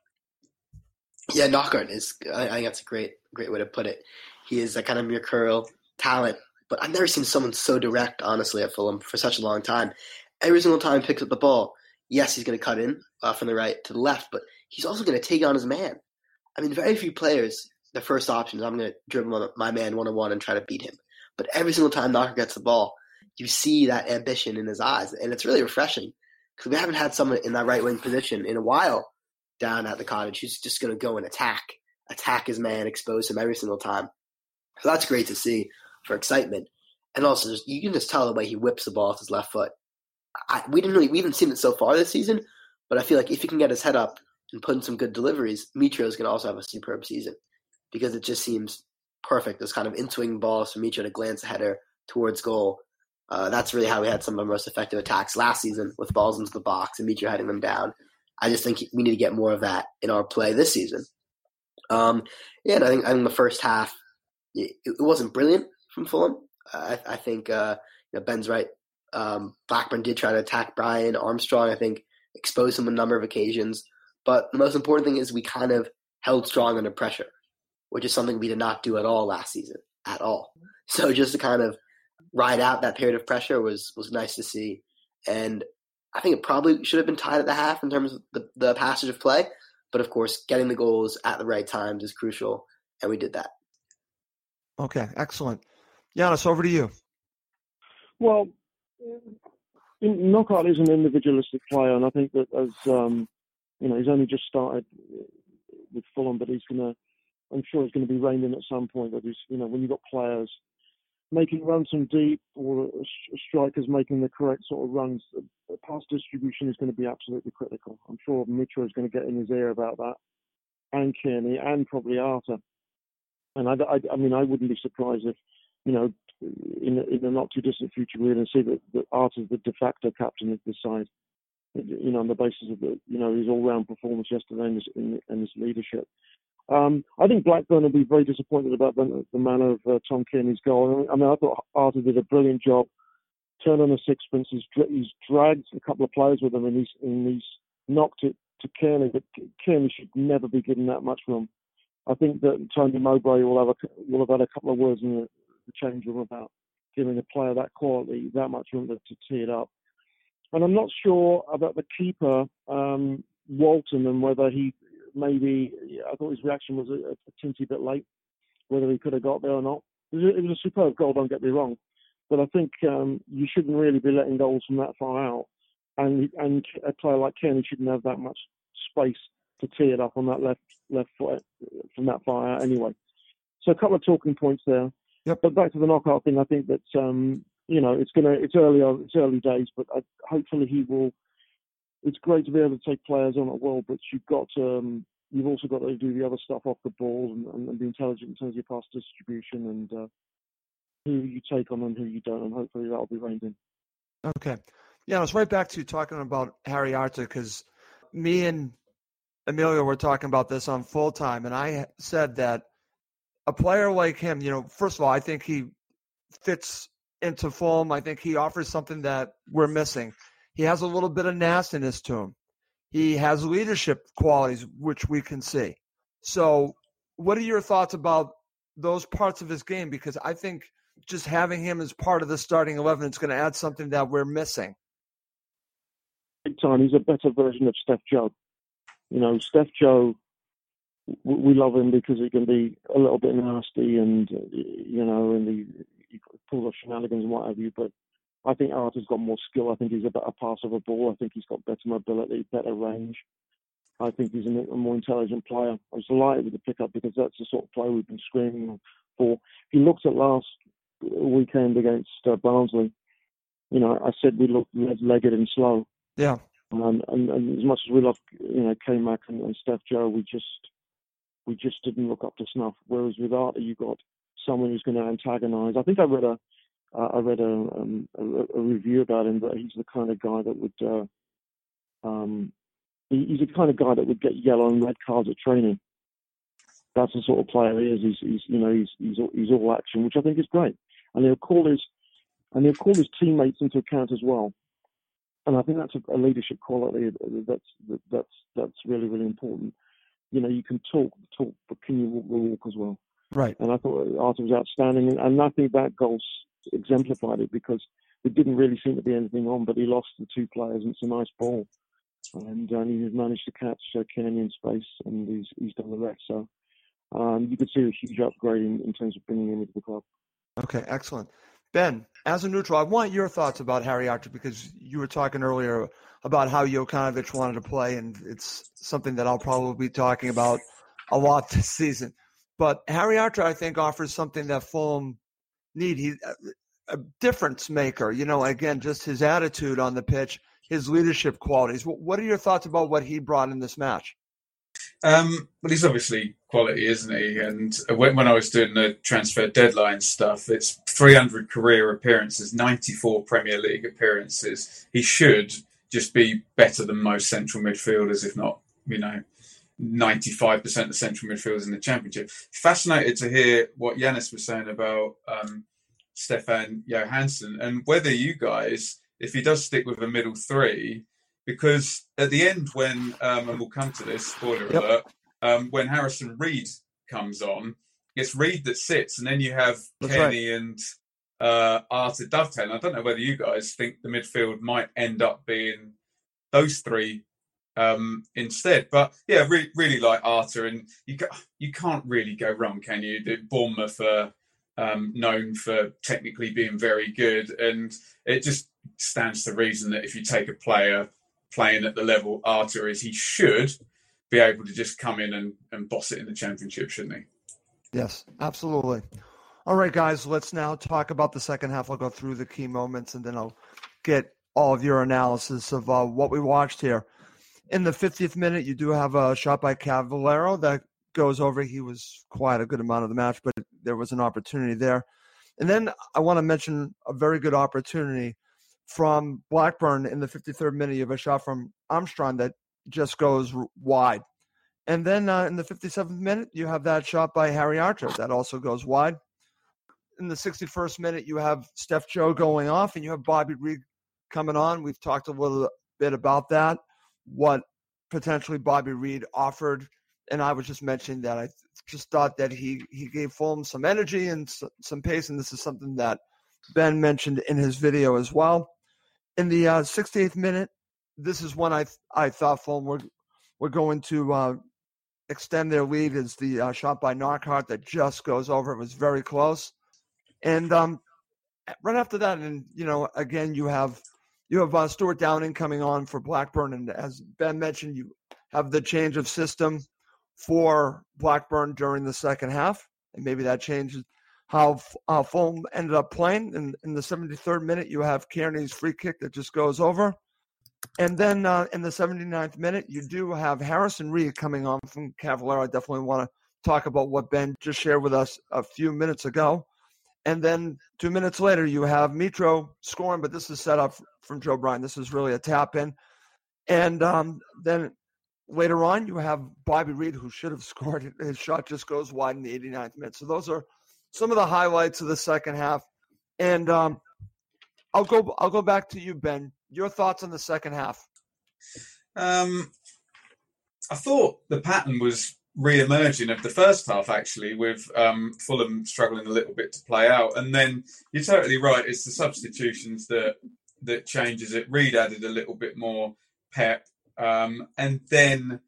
Yeah, Knockaert is, I think that's a great great way to put it. He is a kind of mercurial talent, but I've never seen someone so direct, honestly, at Fulham for such a long time. Every single time he picks up the ball, yes, he's going to cut in uh, from the right to the left, but he's also going to take on his man. I mean, very few players, the first option is I'm going to dribble my man one-on-one and try to beat him. But every single time Knockaert gets the ball, you see that ambition in his eyes, and it's really refreshing because we haven't had someone in that right-wing position in a while down at the Cottage who's just going to go and attack, attack his man, expose him every single time. So that's great to see for excitement. And also, just, you can just tell the way he whips the ball with his left foot. I, we didn't really, we haven't seen it so far this season, but I feel like if he can get his head up and put in some good deliveries, Mitro is going to also have a superb season because it just seems perfect. Those kind of in-swing balls for Mitro to glance a header towards goal. Uh, that's really how we had some of our most effective attacks last season with balls into the box and Mitro heading them down. I just think we need to get more of that in our play this season. Um, yeah, and I think, I think the first half, it, it wasn't brilliant from Fulham. Uh, I, I think uh, you know, Ben's right. Um, Blackburn did try to attack Bryan. Armstrong, I think, exposed him on a number of occasions. But the most important thing is we kind of held strong under pressure, which is something we did not do at all last season, at all. So just to kind of ride out that period of pressure was was nice to see. And I think it probably should have been tied at the half in terms of the, the passage of play. But, of course, getting the goals at the right times is crucial, and we did that. Okay, excellent. Giannis, over to you. Well, Knockaert is an individualistic player, and I think that as um, you know, he's only just started with Fulham, but he's going to, I'm sure he's going to be reined in at some point. That he's, you know, when you've got players making runs from deep or strikers making the correct sort of runs, pass distribution is going to be absolutely critical. I'm sure Mitro is going to get in his ear about that, and Kearney, and probably Arter. And I, I, I mean, I wouldn't be surprised if, you know, in, in the not too distant future, we're going to see that, that Arter is the de facto captain of the side. You know, on the basis of the, you know, his all-round performance yesterday and his, in, and his leadership. Um, I think Blackburn will be very disappointed about the, the manner of uh, Tom Kearney's goal. I mean, I thought Arter did a brilliant job. Turned on a sixpence. He's, he's dragged a couple of players with him, and he's, and he's knocked it to Kearney. But Kearney should never be given that much room. I think that Tony Mowbray will have a, will have had a couple of words in the, the change room about giving a player that quality that much room to, to tee it up. And I'm not sure about the keeper, um, Walton, and whether he maybe, I thought his reaction was a, a tinty bit late, whether he could have got there or not. It was, a, it was a superb goal, don't get me wrong. But I think um, you shouldn't really be letting goals from that far out. And and a player like Kearney shouldn't have that much space to tee it up on that left left foot from that far out anyway. So a couple of talking points there. Yep. But back to the Knockaert thing, I think that, um, you know, it's gonna it's early it's early days, but I, hopefully he will. It's great to be able to take players on at will, but you've got to, um, you've also got to do the other stuff off the ball and, and, and be intelligent in terms of your pass distribution and uh, who you take on and who you don't, and hopefully that'll be reined in. Okay. Yeah, it's right back to you talking about Harry Arter, because me and Emilio were talking about this on Full Time, and I said that a player like him, you know, first of all, I think he fits into Fulham. I think he offers something that we're missing. He has a little bit of nastiness to him. He has leadership qualities, which we can see. So what are your thoughts about those parts of his game? Because I think just having him as part of the starting eleven is going to add something that we're missing. Big time. He's a better version of Steph Joe. You know, Steph Joe, we love him because he can be a little bit nasty and, you know, and he, he pulls off shenanigans and what have you, but I think Arter's got more skill. I think he's a better passer of a ball. I think he's got better mobility, better range. I think he's a more intelligent player. I was delighted with the pickup because that's the sort of player we've been screaming for. If you looked at last weekend against uh, Barnsley, you know, I said we looked red-legged and slow. Yeah. Um, and, and as much as we love, you know, K-Mac and, and Steph Joe, we just we just didn't look up to snuff. Whereas with Arter, you got someone who's going to antagonise. I think I read a Uh, I read a, um, a, a review about him that he's the kind of guy that would, uh, um, he, he's the kind of guy that would get yellow and red cards at training. That's the sort of player he is. He's, he's you know, he's, he's, all, he's all action, which I think is great. And he'll call his, and he'll call his teammates into account as well. And I think that's a, a leadership quality that's that's that's really really important. You know, you can talk, talk, but can you walk the walk as well? Right. And I thought Arter was outstanding, and, and I think that goal exemplified it because there didn't really seem to be anything on, but he lost the two players, and it's a nice ball. And um, he managed to catch uh, Kearney in space, and he's he's done the rest. So um, you could see a huge upgrade in, in terms of bringing him into the club. Okay, excellent. Ben, as a neutral, I want your thoughts about Harry Arter, because you were talking earlier about how Jokanovic wanted to play, and it's something that I'll probably be talking about a lot this season. But Harry Arter, I think, offers something that Fulham need. He's a difference maker, you know, again, just his attitude on the pitch, his leadership qualities. What are your thoughts about what he brought in this match? Um, well, he's obviously quality, isn't he? And when, when I was doing the transfer deadline stuff, it's three hundred career appearances, ninety-four Premier League appearances. He should just be better than most central midfielders, if not, you know, ninety-five percent of central midfielders in the Championship. Fascinated to hear what Giannis was saying about um, Stefan Johansson and whether you guys, if he does stick with a middle three, because at the end when, um, and we'll come to this, spoiler Yep. alert, um, when Harrison Reed comes on, it's Reed that sits, and then you have That's Kenny and uh, Arthur dovetail. I don't know whether you guys think the midfield might end up being those three um, instead. But yeah, re- really like Arthur, and you ca- you can't really go wrong, can you? The Bournemouth are um, known for technically being very good, and it just stands to reason that if you take a player playing at the level Arthur is, he should be able to just come in and, and boss it in the Championship, shouldn't he? Yes, absolutely. All right, guys, let's now talk about the second half. I'll go through the key moments, and then I'll get all of your analysis of uh, what we watched here. In the fiftieth minute, you do have a shot by Cavallero that goes over. He was quite a good amount of the match, but there was an opportunity there. And then I want to mention a very good opportunity from Blackburn in the fifty-third minute. You have a shot from Armstrong that just goes wide. And then uh, in the fifty-seventh minute, you have that shot by Harry Archer that also goes wide. In the sixty-first minute, you have Steph Joe going off, and you have Bobby Reed coming on. We've talked a little bit about that, what potentially Bobby Reed offered. And I was just mentioning that I just thought that he, he gave Fulham some energy and some pace, and this is something that Ben mentioned in his video as well. In the uh, sixty-eighth minute, this is when I I thought Fulham were, were going to uh, extend their lead. Is the uh, shot by Knockhart that just goes over. It was very close. And um, right after that, and you know, again, you have you have uh, Stuart Downing coming on for Blackburn, and as Ben mentioned, you have the change of system for Blackburn during the second half, and maybe that changes how uh, Fulham ended up playing. In, in the seventy-third minute, you have Kearney's free kick that just goes over. And then uh, in the seventy-ninth minute, you do have Harrison Reed coming on from Cavallero. I definitely want to talk about what Ben just shared with us a few minutes ago. And then two minutes later, you have Mitro scoring, but this is set up from Joe Bryan. This is really a tap-in. And um, then later on, you have Bobby Reed, who should have scored. His shot just goes wide in the eighty-ninth minute. So those are some of the highlights of the second half. And um, I'll go I'll go back to you, Ben. Your thoughts on the second half? Um, I thought the pattern was re-emerging of the first half, actually, with um, Fulham struggling a little bit to play out. And then you're totally right. It's the substitutions that that changes it. Reed added a little bit more pep. Um, and then,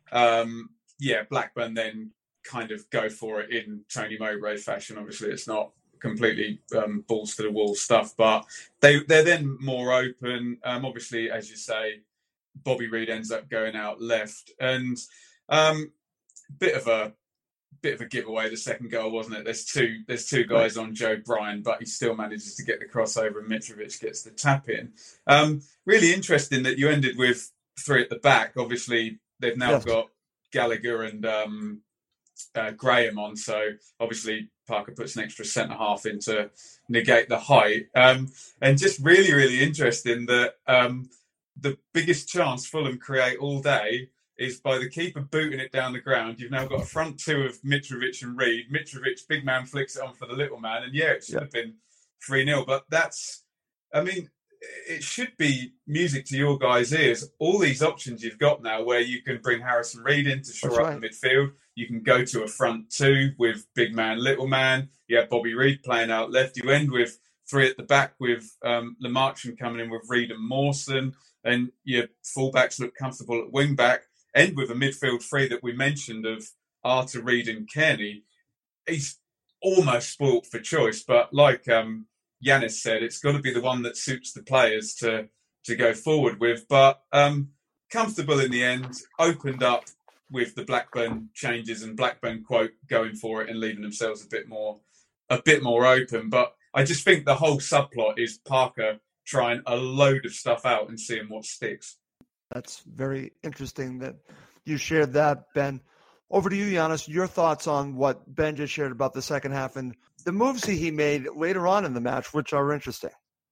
um, yeah, Blackburn then kind of go for it in Tony Mowbray fashion. Obviously, it's not completely um, balls to the wall stuff, but they, they're then more open. Um, obviously, as you say, Bobby Reed ends up going out left. And um, bit of a bit of a giveaway, the second goal, wasn't it? There's two there's two guys on Joe Bryan, but he still manages to get the crossover and Mitrovic gets the tap in. Um, really interesting that you ended with three at the back. Obviously, they've now Yes. got Gallagher and um, uh, Graham on, so obviously Parker puts an extra centre half in to negate the height. Um, and just really, really interesting that um, the biggest chance Fulham create all day is by the keeper booting it down the ground. You've now got a front two of Mitrovic and Reed. Mitrovic, big man, flicks it on for the little man. And yeah, it should Yeah. have been three nil. But that's, I mean, it should be music to your guys' ears. All these options you've got now where you can bring Harrison Reed in to shore That's up right. the midfield. You can go to a front two with big man, little man. You have Bobby Reed playing out left. You end with three at the back with um, Lamarchand coming in with Reed and Mawson. And your fullbacks look comfortable at wing back. End with a midfield three that we mentioned of Arthur, Reed and Kearney. He's almost spoilt for choice, but like um, Yanis said, it's got to be the one that suits the players to to go forward with. But um, comfortable in the end, opened up with the Blackburn changes and Blackburn quote going for it and leaving themselves a bit more a bit more open. But I just think the whole subplot is Parker trying a load of stuff out and seeing what sticks. That's very interesting that you shared that, Ben. Over to you, Giannis. Your thoughts on what Ben just shared about the second half and the moves he made later on in the match, which are interesting.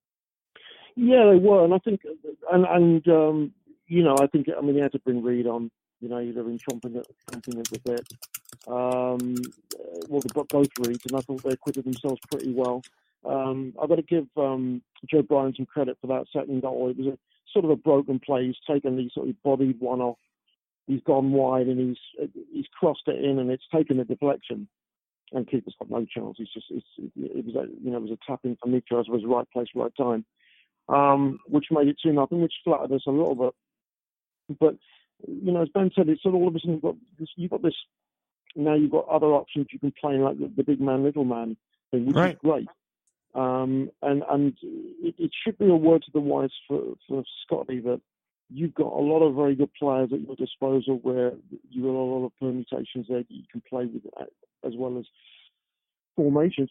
Yeah, they were, and I think, and and um, you know, I think, I mean, he had to bring Reed on. You know, he'd have been chomping at, chomping at the bit. Um, well, they got both Reeds, and I thought they acquitted themselves pretty well. Um, I've got to give um, Joe Bryan some credit for that second goal. It was a sort of a broken play. He's taken the sort of bodied one off. He's gone wide and he's he's crossed it in and it's taken a deflection. And keeper's got no chance. It's just it's, it was a, you know it was a tap in for Mitros. It was right place, right time, um, which made it two nothing, which flattered us a little bit. But you know, as Ben said, it's sort of all of a sudden you've got this, you've got this. Now you've got other options. You can play like the, the big man, little man thing, which right. is great. Um, and and it, it should be a word to the wise for, for Scotty that you've got a lot of very good players at your disposal where you've got a lot of permutations there that you can play with as well as formations.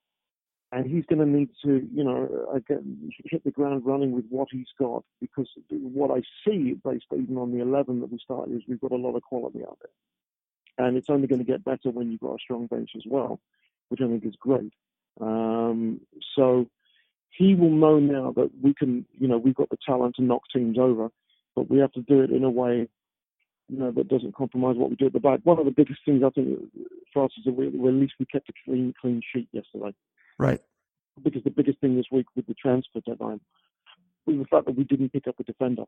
And he's going to need to, you know, again, hit the ground running with what he's got, because what I see, based even on the eleven that we started, is we've got a lot of quality out there. And it's only going to get better when you've got a strong bench as well, which I think is great. Um, so he will know now that we can, you know, we've got the talent to knock teams over, but we have to do it in a way, you know, that doesn't compromise what we do at the back. One of the biggest things I think for us is that we, we at least we kept a clean, clean sheet yesterday. Right. Because the biggest thing this week with the transfer deadline was the fact that we didn't pick up a defender.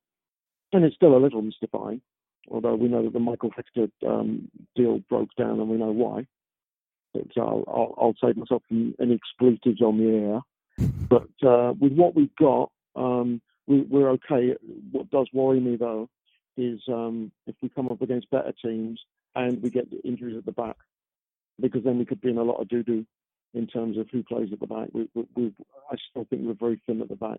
And it's still a little mystifying, although we know that the Michael Hector um, deal broke down and we know why. But I'll, I'll, I'll save myself from any expletives on the air. But uh, with what we've got, um, we, we're okay. What does worry me, though, is um, if we come up against better teams and we get injuries at the back, because then we could be in a lot of doo-doo in terms of who plays at the back. We, we, we, I still think we're very thin at the back.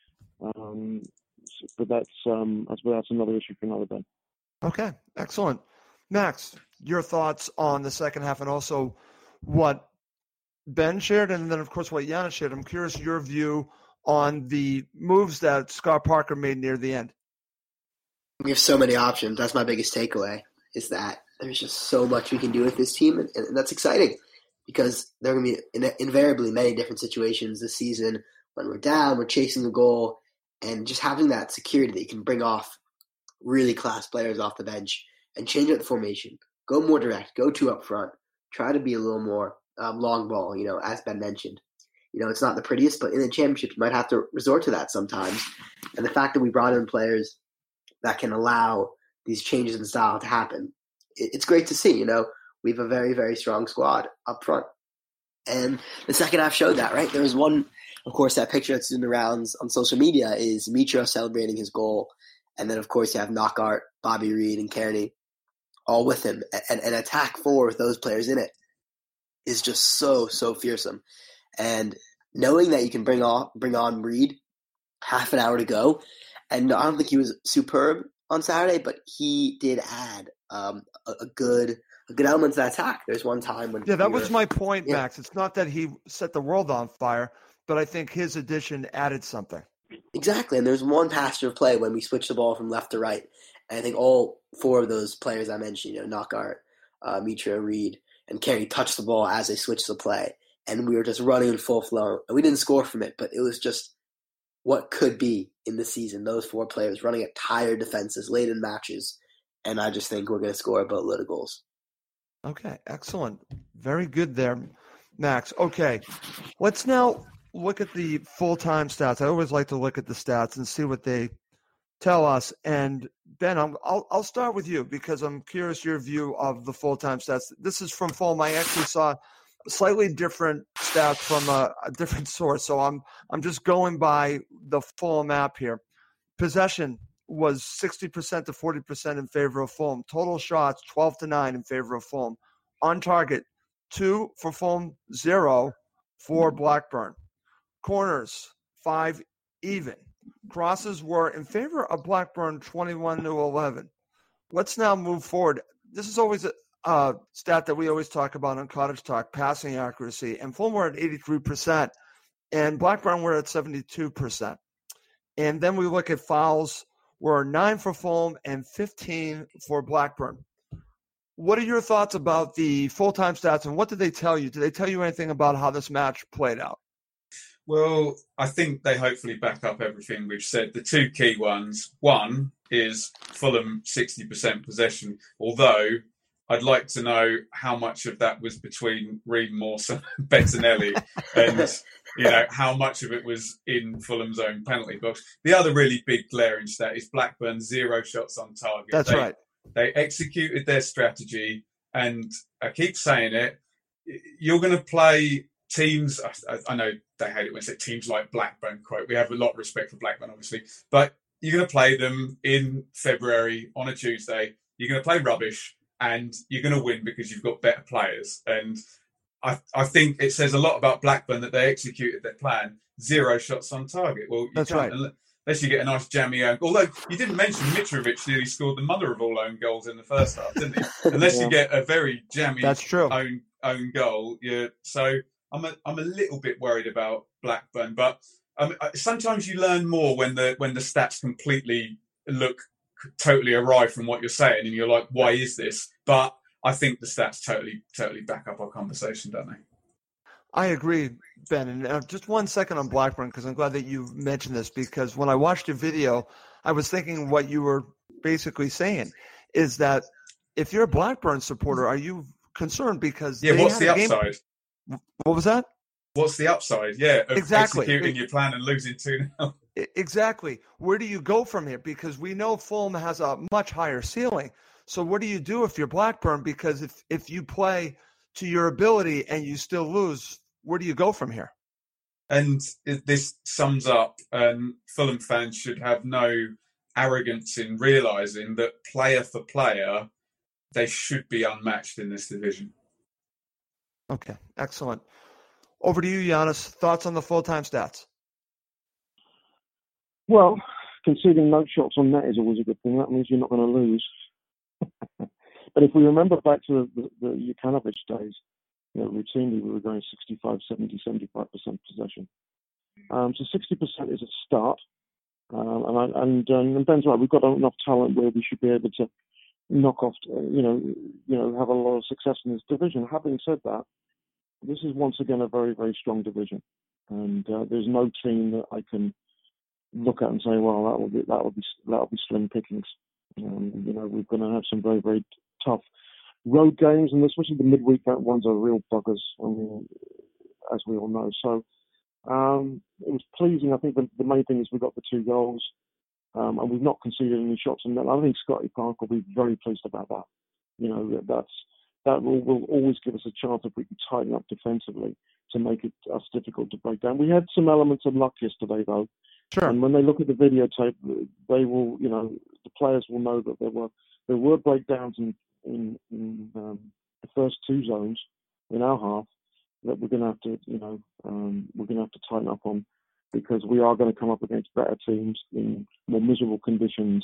Um, but that's, um, that's, that's another issue for another day. Okay, excellent. Max, your thoughts on the second half and also what Ben shared and then, of course, what Yana shared. I'm curious your view on the moves that Scott Parker made near the end. We have so many options. That's my biggest takeaway, is that there's just so much we can do with this team, and, and that's exciting. Because there are going to be in, invariably many different situations this season when we're down, we're chasing a goal, and just having that security that you can bring off really class players off the bench and change up the formation, go more direct, go two up front, try to be a little more um, long ball, you know, as Ben mentioned. You know, it's not the prettiest, but in the championship, you might have to resort to that sometimes. And the fact that we brought in players that can allow these changes in style to happen, it, it's great to see, you know. We have a very, very strong squad up front. And the second half showed that, right? There was one, of course, that picture that's in the rounds on social media is Mitro celebrating his goal. And then, of course, you have Knockaert, Bobby Reid, and Kearney all with him. And an attack four with those players in it is just so, so fearsome. And knowing that you can bring on, bring on Reid half an hour to go, and I don't think he was superb on Saturday, but he did add um, a, a good – a good element to that attack. There's one time when... Yeah, that we was were, my point, yeah. Max. It's not that he set the world on fire, but I think his addition added something. Exactly, and there's one passage of play when we switched the ball from left to right, and I think all four of those players I mentioned, you know, Knockaert, uh, Mitro, Reid, and Kearney touched the ball as they switched the play, and we were just running in full flow. And we didn't score from it, but it was just what could be in the season, those four players running at tired defenses late in matches, and I just think we're going to score a boatload of goals. Okay, excellent. Very good there, Max. Okay, let's now look at the full-time stats. I always like to look at the stats and see what they tell us. And Ben, I'm, I'll I'll start with you because I'm curious your view of the full-time stats. This is from Fulham. I actually saw slightly different stats from a, a different source, so I'm I'm just going by the Fulham app here. Possession was sixty percent to forty percent in favor of Fulham. Total shots, twelve to nine in favor of Fulham. On target, two for Fulham, zero for Blackburn. Corners, five even. Crosses were in favor of Blackburn, twenty-one to eleven. Let's now move forward. This is always a uh, stat that we always talk about on Cottage Talk, passing accuracy. And Fulham were at eighty-three percent, and Blackburn were at seventy-two percent. And then we look at fouls, were nine for Fulham and fifteen for Blackburn. What are your thoughts about the full-time stats, and what did they tell you? Did they tell you anything about how this match played out? Well, I think they hopefully back up everything we've said. The two key ones, one is Fulham sixty percent possession, although I'd like to know how much of that was between Reid, Mawson and Bettinelli. And you know, how much of it was in Fulham's own penalty box. The other really big glaring stat is Blackburn, zero shots on target. That's they, right. They executed their strategy, and I keep saying it, you're going to play teams, I, I know they hate it when I say teams like Blackburn, quote, we have a lot of respect for Blackburn, obviously, but you're going to play them in February on a Tuesday, you're going to play rubbish, and you're going to win because you've got better players. And I, I think it says a lot about Blackburn that they executed their plan, zero shots on target. Well, you That's can't, right. Unless you get a nice jammy own. Although you didn't mention Mitrovic nearly scored the mother of all own goals in the first half, didn't he? Unless yeah. you get a very jammy That's true. own own goal. Yeah. So I'm a I'm a little bit worried about Blackburn, but um, sometimes you learn more when the when the stats completely look totally awry from what you're saying, and you're like, why is this? But I think the stats totally totally back up our conversation, don't they? I agree, Ben. And uh, just one second on Blackburn, because I'm glad that you mentioned this, because when I watched your video, I was thinking what you were basically saying is that if you're a Blackburn supporter, are you concerned because yeah, they what's had the a game... upside? What was that? What's the upside? Yeah, of exactly. executing it, your plan and losing two nil. Exactly. Where do you go from here? Because we know Fulham has a much higher ceiling. So what do you do if you're Blackburn? Because if, if you play to your ability and you still lose, where do you go from here? And this sums up, um, Fulham fans should have no arrogance in realising that player for player, they should be unmatched in this division. Okay, excellent. Over to you, Giannis. Thoughts on the full-time stats? Well, conceding no shots on net is always a good thing. That means you're not going to lose. But if we remember back to the, the, the Jukanovic days, you know, routinely we were going sixty-five, seventy, seventy-five percent possession. Um, so sixty percent is a start. Um, and, and, um, and Ben's right, we've got enough talent where we should be able to knock off, uh, you know, you know, have a lot of success in this division. Having said that, this is once again a very, very strong division. And uh, there's no team that I can look at and say, well, that will be, that will be, that will be slim pickings. Um, you know, we're going to have some very, very tough road games, and especially the midweek ones are real buggers, I mean, as we all know. So um, it was pleasing. I think the, the main thing is we got the two goals, um, and we've not conceded any shots. And I think Scotty Park will be very pleased about that. You know, that's that will, will always give us a chance if we can tighten up defensively to make it us difficult to break down. We had some elements of luck yesterday, though. Sure. And when they look at the videotape, they will, you know, the players will know that there were there were breakdowns in in, in um, the first two zones in our half that we're going to have to, you know, um, we're going to have to tighten up on, because we are going to come up against better teams in more miserable conditions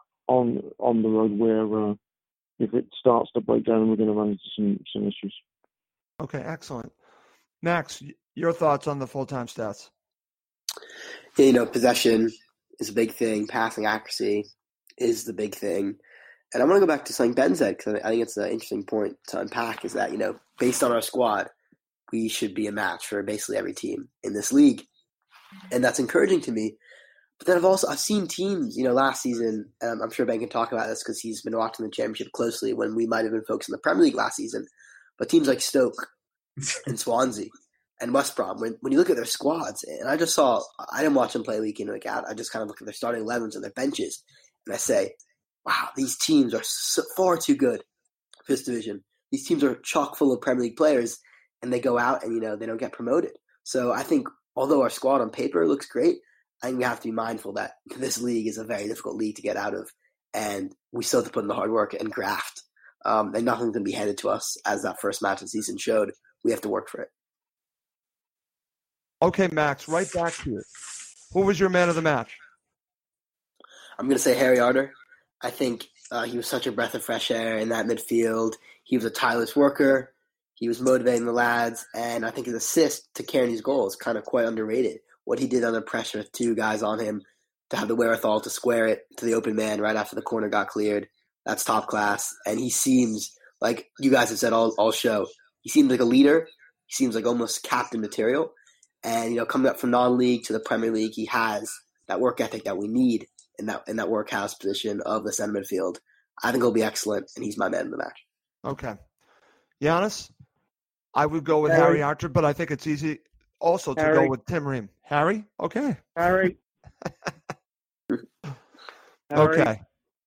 on on the road, where uh, if it starts to break down, we're going to run into some some issues. Okay, excellent. Max, your thoughts on the full-time stats? Yeah, you know, possession is a big thing. Passing accuracy is the big thing. And I want to go back to something Ben said, because I think it's an interesting point to unpack, is that, you know, based on our squad, we should be a match for basically every team in this league. And that's encouraging to me. But then I've also I've seen teams, you know, last season, um, I'm sure Ben can talk about this because he's been watching the championship closely when we might have been focused on the Premier League last season. But teams like Stoke and Swansea and West Brom, when, when you look at their squads, and I just saw, I didn't watch them play week in, week out. I just kind of look at their starting elevens and their benches, and I say, wow, these teams are so, far too good for this division. These teams are chock full of Premier League players, and they go out and, you know, they don't get promoted. So I think, although our squad on paper looks great, I think we have to be mindful that this league is a very difficult league to get out of, and we still have to put in the hard work and graft. Um, and nothing's going to be handed to us, as that first match of the season showed. We have to work for it. Okay, Max, right back to you. Who was your man of the match? I'm going to say Harry Arter. I think uh, he was such a breath of fresh air in that midfield. He was a tireless worker. He was motivating the lads. And I think his assist to Kearney's goal is kind of quite underrated. What he did under pressure with two guys on him to have the wherewithal to square it to the open man right after the corner got cleared. That's top class. And he seems, like you guys have said all, all show, he seems like a leader. He seems like almost captain material. And, you know, coming up from non-league to the Premier League, he has that work ethic that we need in that in that workhouse position of the center midfield. I think he'll be excellent, and he's my man of the match. Okay. Giannis, I would go with Harry, Harry Arter, but I think it's easy. also to Harry. go with Tim Ream. Harry? Okay. Harry. Okay.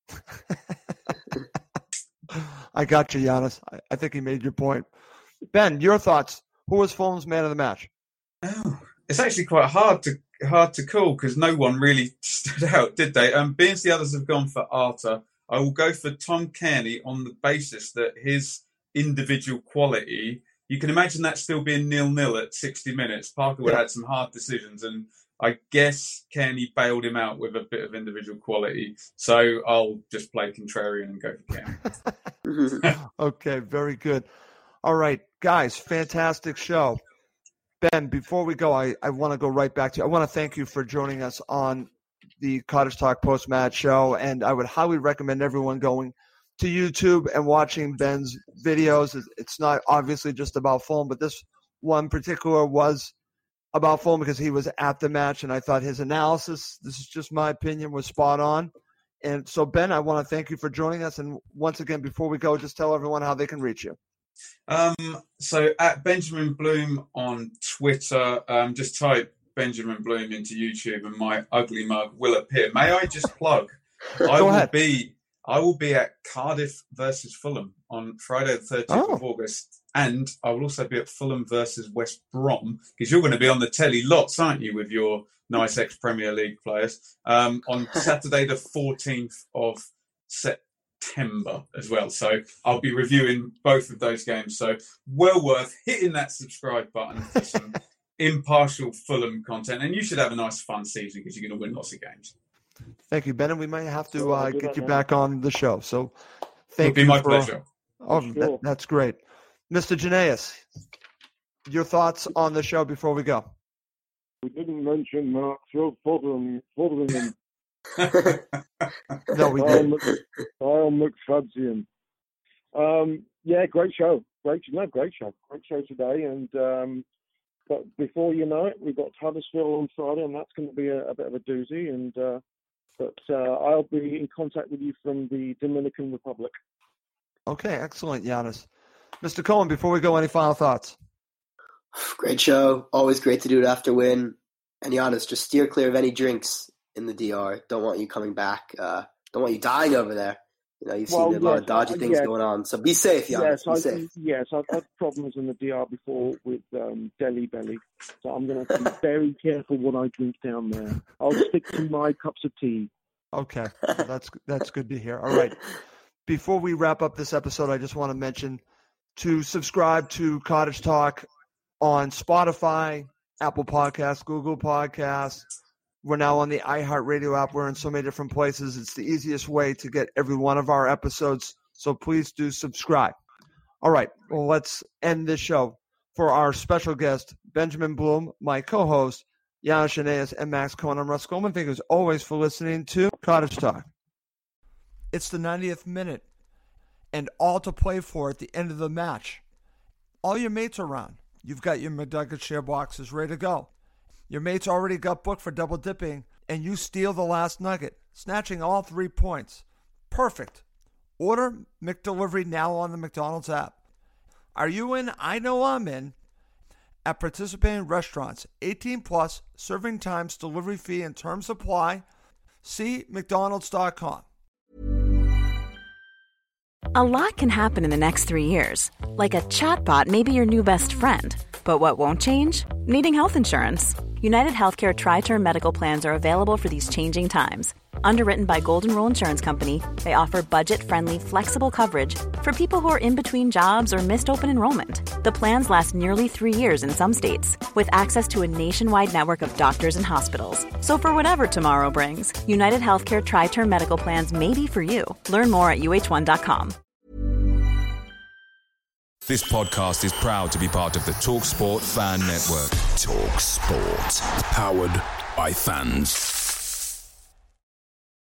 I got you, Giannis. I, I think he made your point. Ben, your thoughts. Who was Fulham's man of the match? Oh, it's actually quite hard to hard to call because no one really stood out, did they? Um, being the others have gone for Arta, I will go for Tom Cairney on the basis that his individual quality, you can imagine that still being nil-nil at sixty minutes. Parker would have had some hard decisions, and I guess Cairney bailed him out with a bit of individual quality. So I'll just play contrarian and go for Cairney. Okay, very good. All right, guys, fantastic show. Ben, before we go, I, I want to go right back to you. I want to thank you for joining us on the Cottage Talk post-match show, and I would highly recommend everyone going to YouTube and watching Ben's videos. It's not obviously just about Fulham, but this one in particular was about Fulham because he was at the match, and I thought his analysis, this is just my opinion, was spot on. And so, Ben, I want to thank you for joining us. And once again, before we go, just tell everyone how they can reach you. Um, so at Benjamin Bloom on Twitter, um, just type Benjamin Bloom into YouTube and my ugly mug will appear. May I just plug? I will ahead. be I will be at Cardiff versus Fulham on Friday the thirtieth Oh. of August, and I will also be at Fulham versus West Brom because you're going to be on the telly lots, aren't you, with your nice ex-Premier League players um, on Saturday the fourteenth of September as well. So I'll be reviewing both of those games. So well worth hitting that subscribe button for some impartial Fulham content, and you should have a nice fun season because you're going to win lots of games. Thank you, Ben, and we might have to Well, I'll uh, do get that you now. back on the show. So thank It'll be you my for, pleasure. Oh, Sure. that, that's great. Mister Janaeus, your thoughts on the show before we go? We didn't mention Mark Fotheringham. Fotheringham. No, we Kyle didn't. Mc- Kyle McFadzean. Um, yeah, great show. Great, no, great show. Great show today. And um, but before you know it, we've got Huddersfield on Friday, and that's going to be a, a bit of a doozy. And uh, but uh, I'll be in contact with you from the Dominican Republic. Okay, excellent, Giannis. Mister Cohen, before we go, any final thoughts? Great show. Always great to do it after win. And Giannis, just steer clear of any drinks in the D R. Don't want you coming back. Uh, don't want you dying over there. You know, you've Well, seen a lot yes, of dodgy uh, things yeah. going on. So be safe, Giannis. Yes, be I, safe. yes, I've had problems in the D R before with um, Delhi Belly, so I'm going to be very careful what I drink down there. I'll stick to my cups of tea. Okay, well, that's that's good to hear. All right. Before we wrap up this episode, I just want to mention to subscribe to Cottage Talk on Spotify, Apple Podcasts, Google Podcasts. We're now on the iHeartRadio app. We're in so many different places. It's the easiest way to get every one of our episodes, so please do subscribe. All right, well, let's end this show. For our special guest, Benjamin Bloom, my co-host, Giannis Janaeus, and Max Cohen, I'm Russ Goldman. Thank you as always for listening to Cottage Talk. It's the ninetieth minute, and all to play for at the end of the match. All your mates are around. You've got your McNugget share boxes ready to go. Your mates already got booked for double dipping, and you steal the last nugget, snatching all three points. Perfect. Order McDelivery now on the McDonald's app. Are you in? I know I'm in. At participating restaurants, eighteen plus, serving times, delivery fee, and terms apply. See mcdonalds dot com. A lot can happen in the next three years. Like a chatbot may be your new best friend. But what won't change? Needing health insurance. United Healthcare Tri-Term Medical Plans are available for these changing times. Underwritten by Golden Rule Insurance Company, they offer budget-friendly, flexible coverage for people who are in between jobs or missed open enrollment. The plans last nearly three years in some states, with access to a nationwide network of doctors and hospitals. So for whatever tomorrow brings, United Healthcare Tri-Term Medical Plans may be for you. Learn more at U H one dot com. This podcast is proud to be part of the TalkSport Fan Network. Talk Sport. Powered by fans.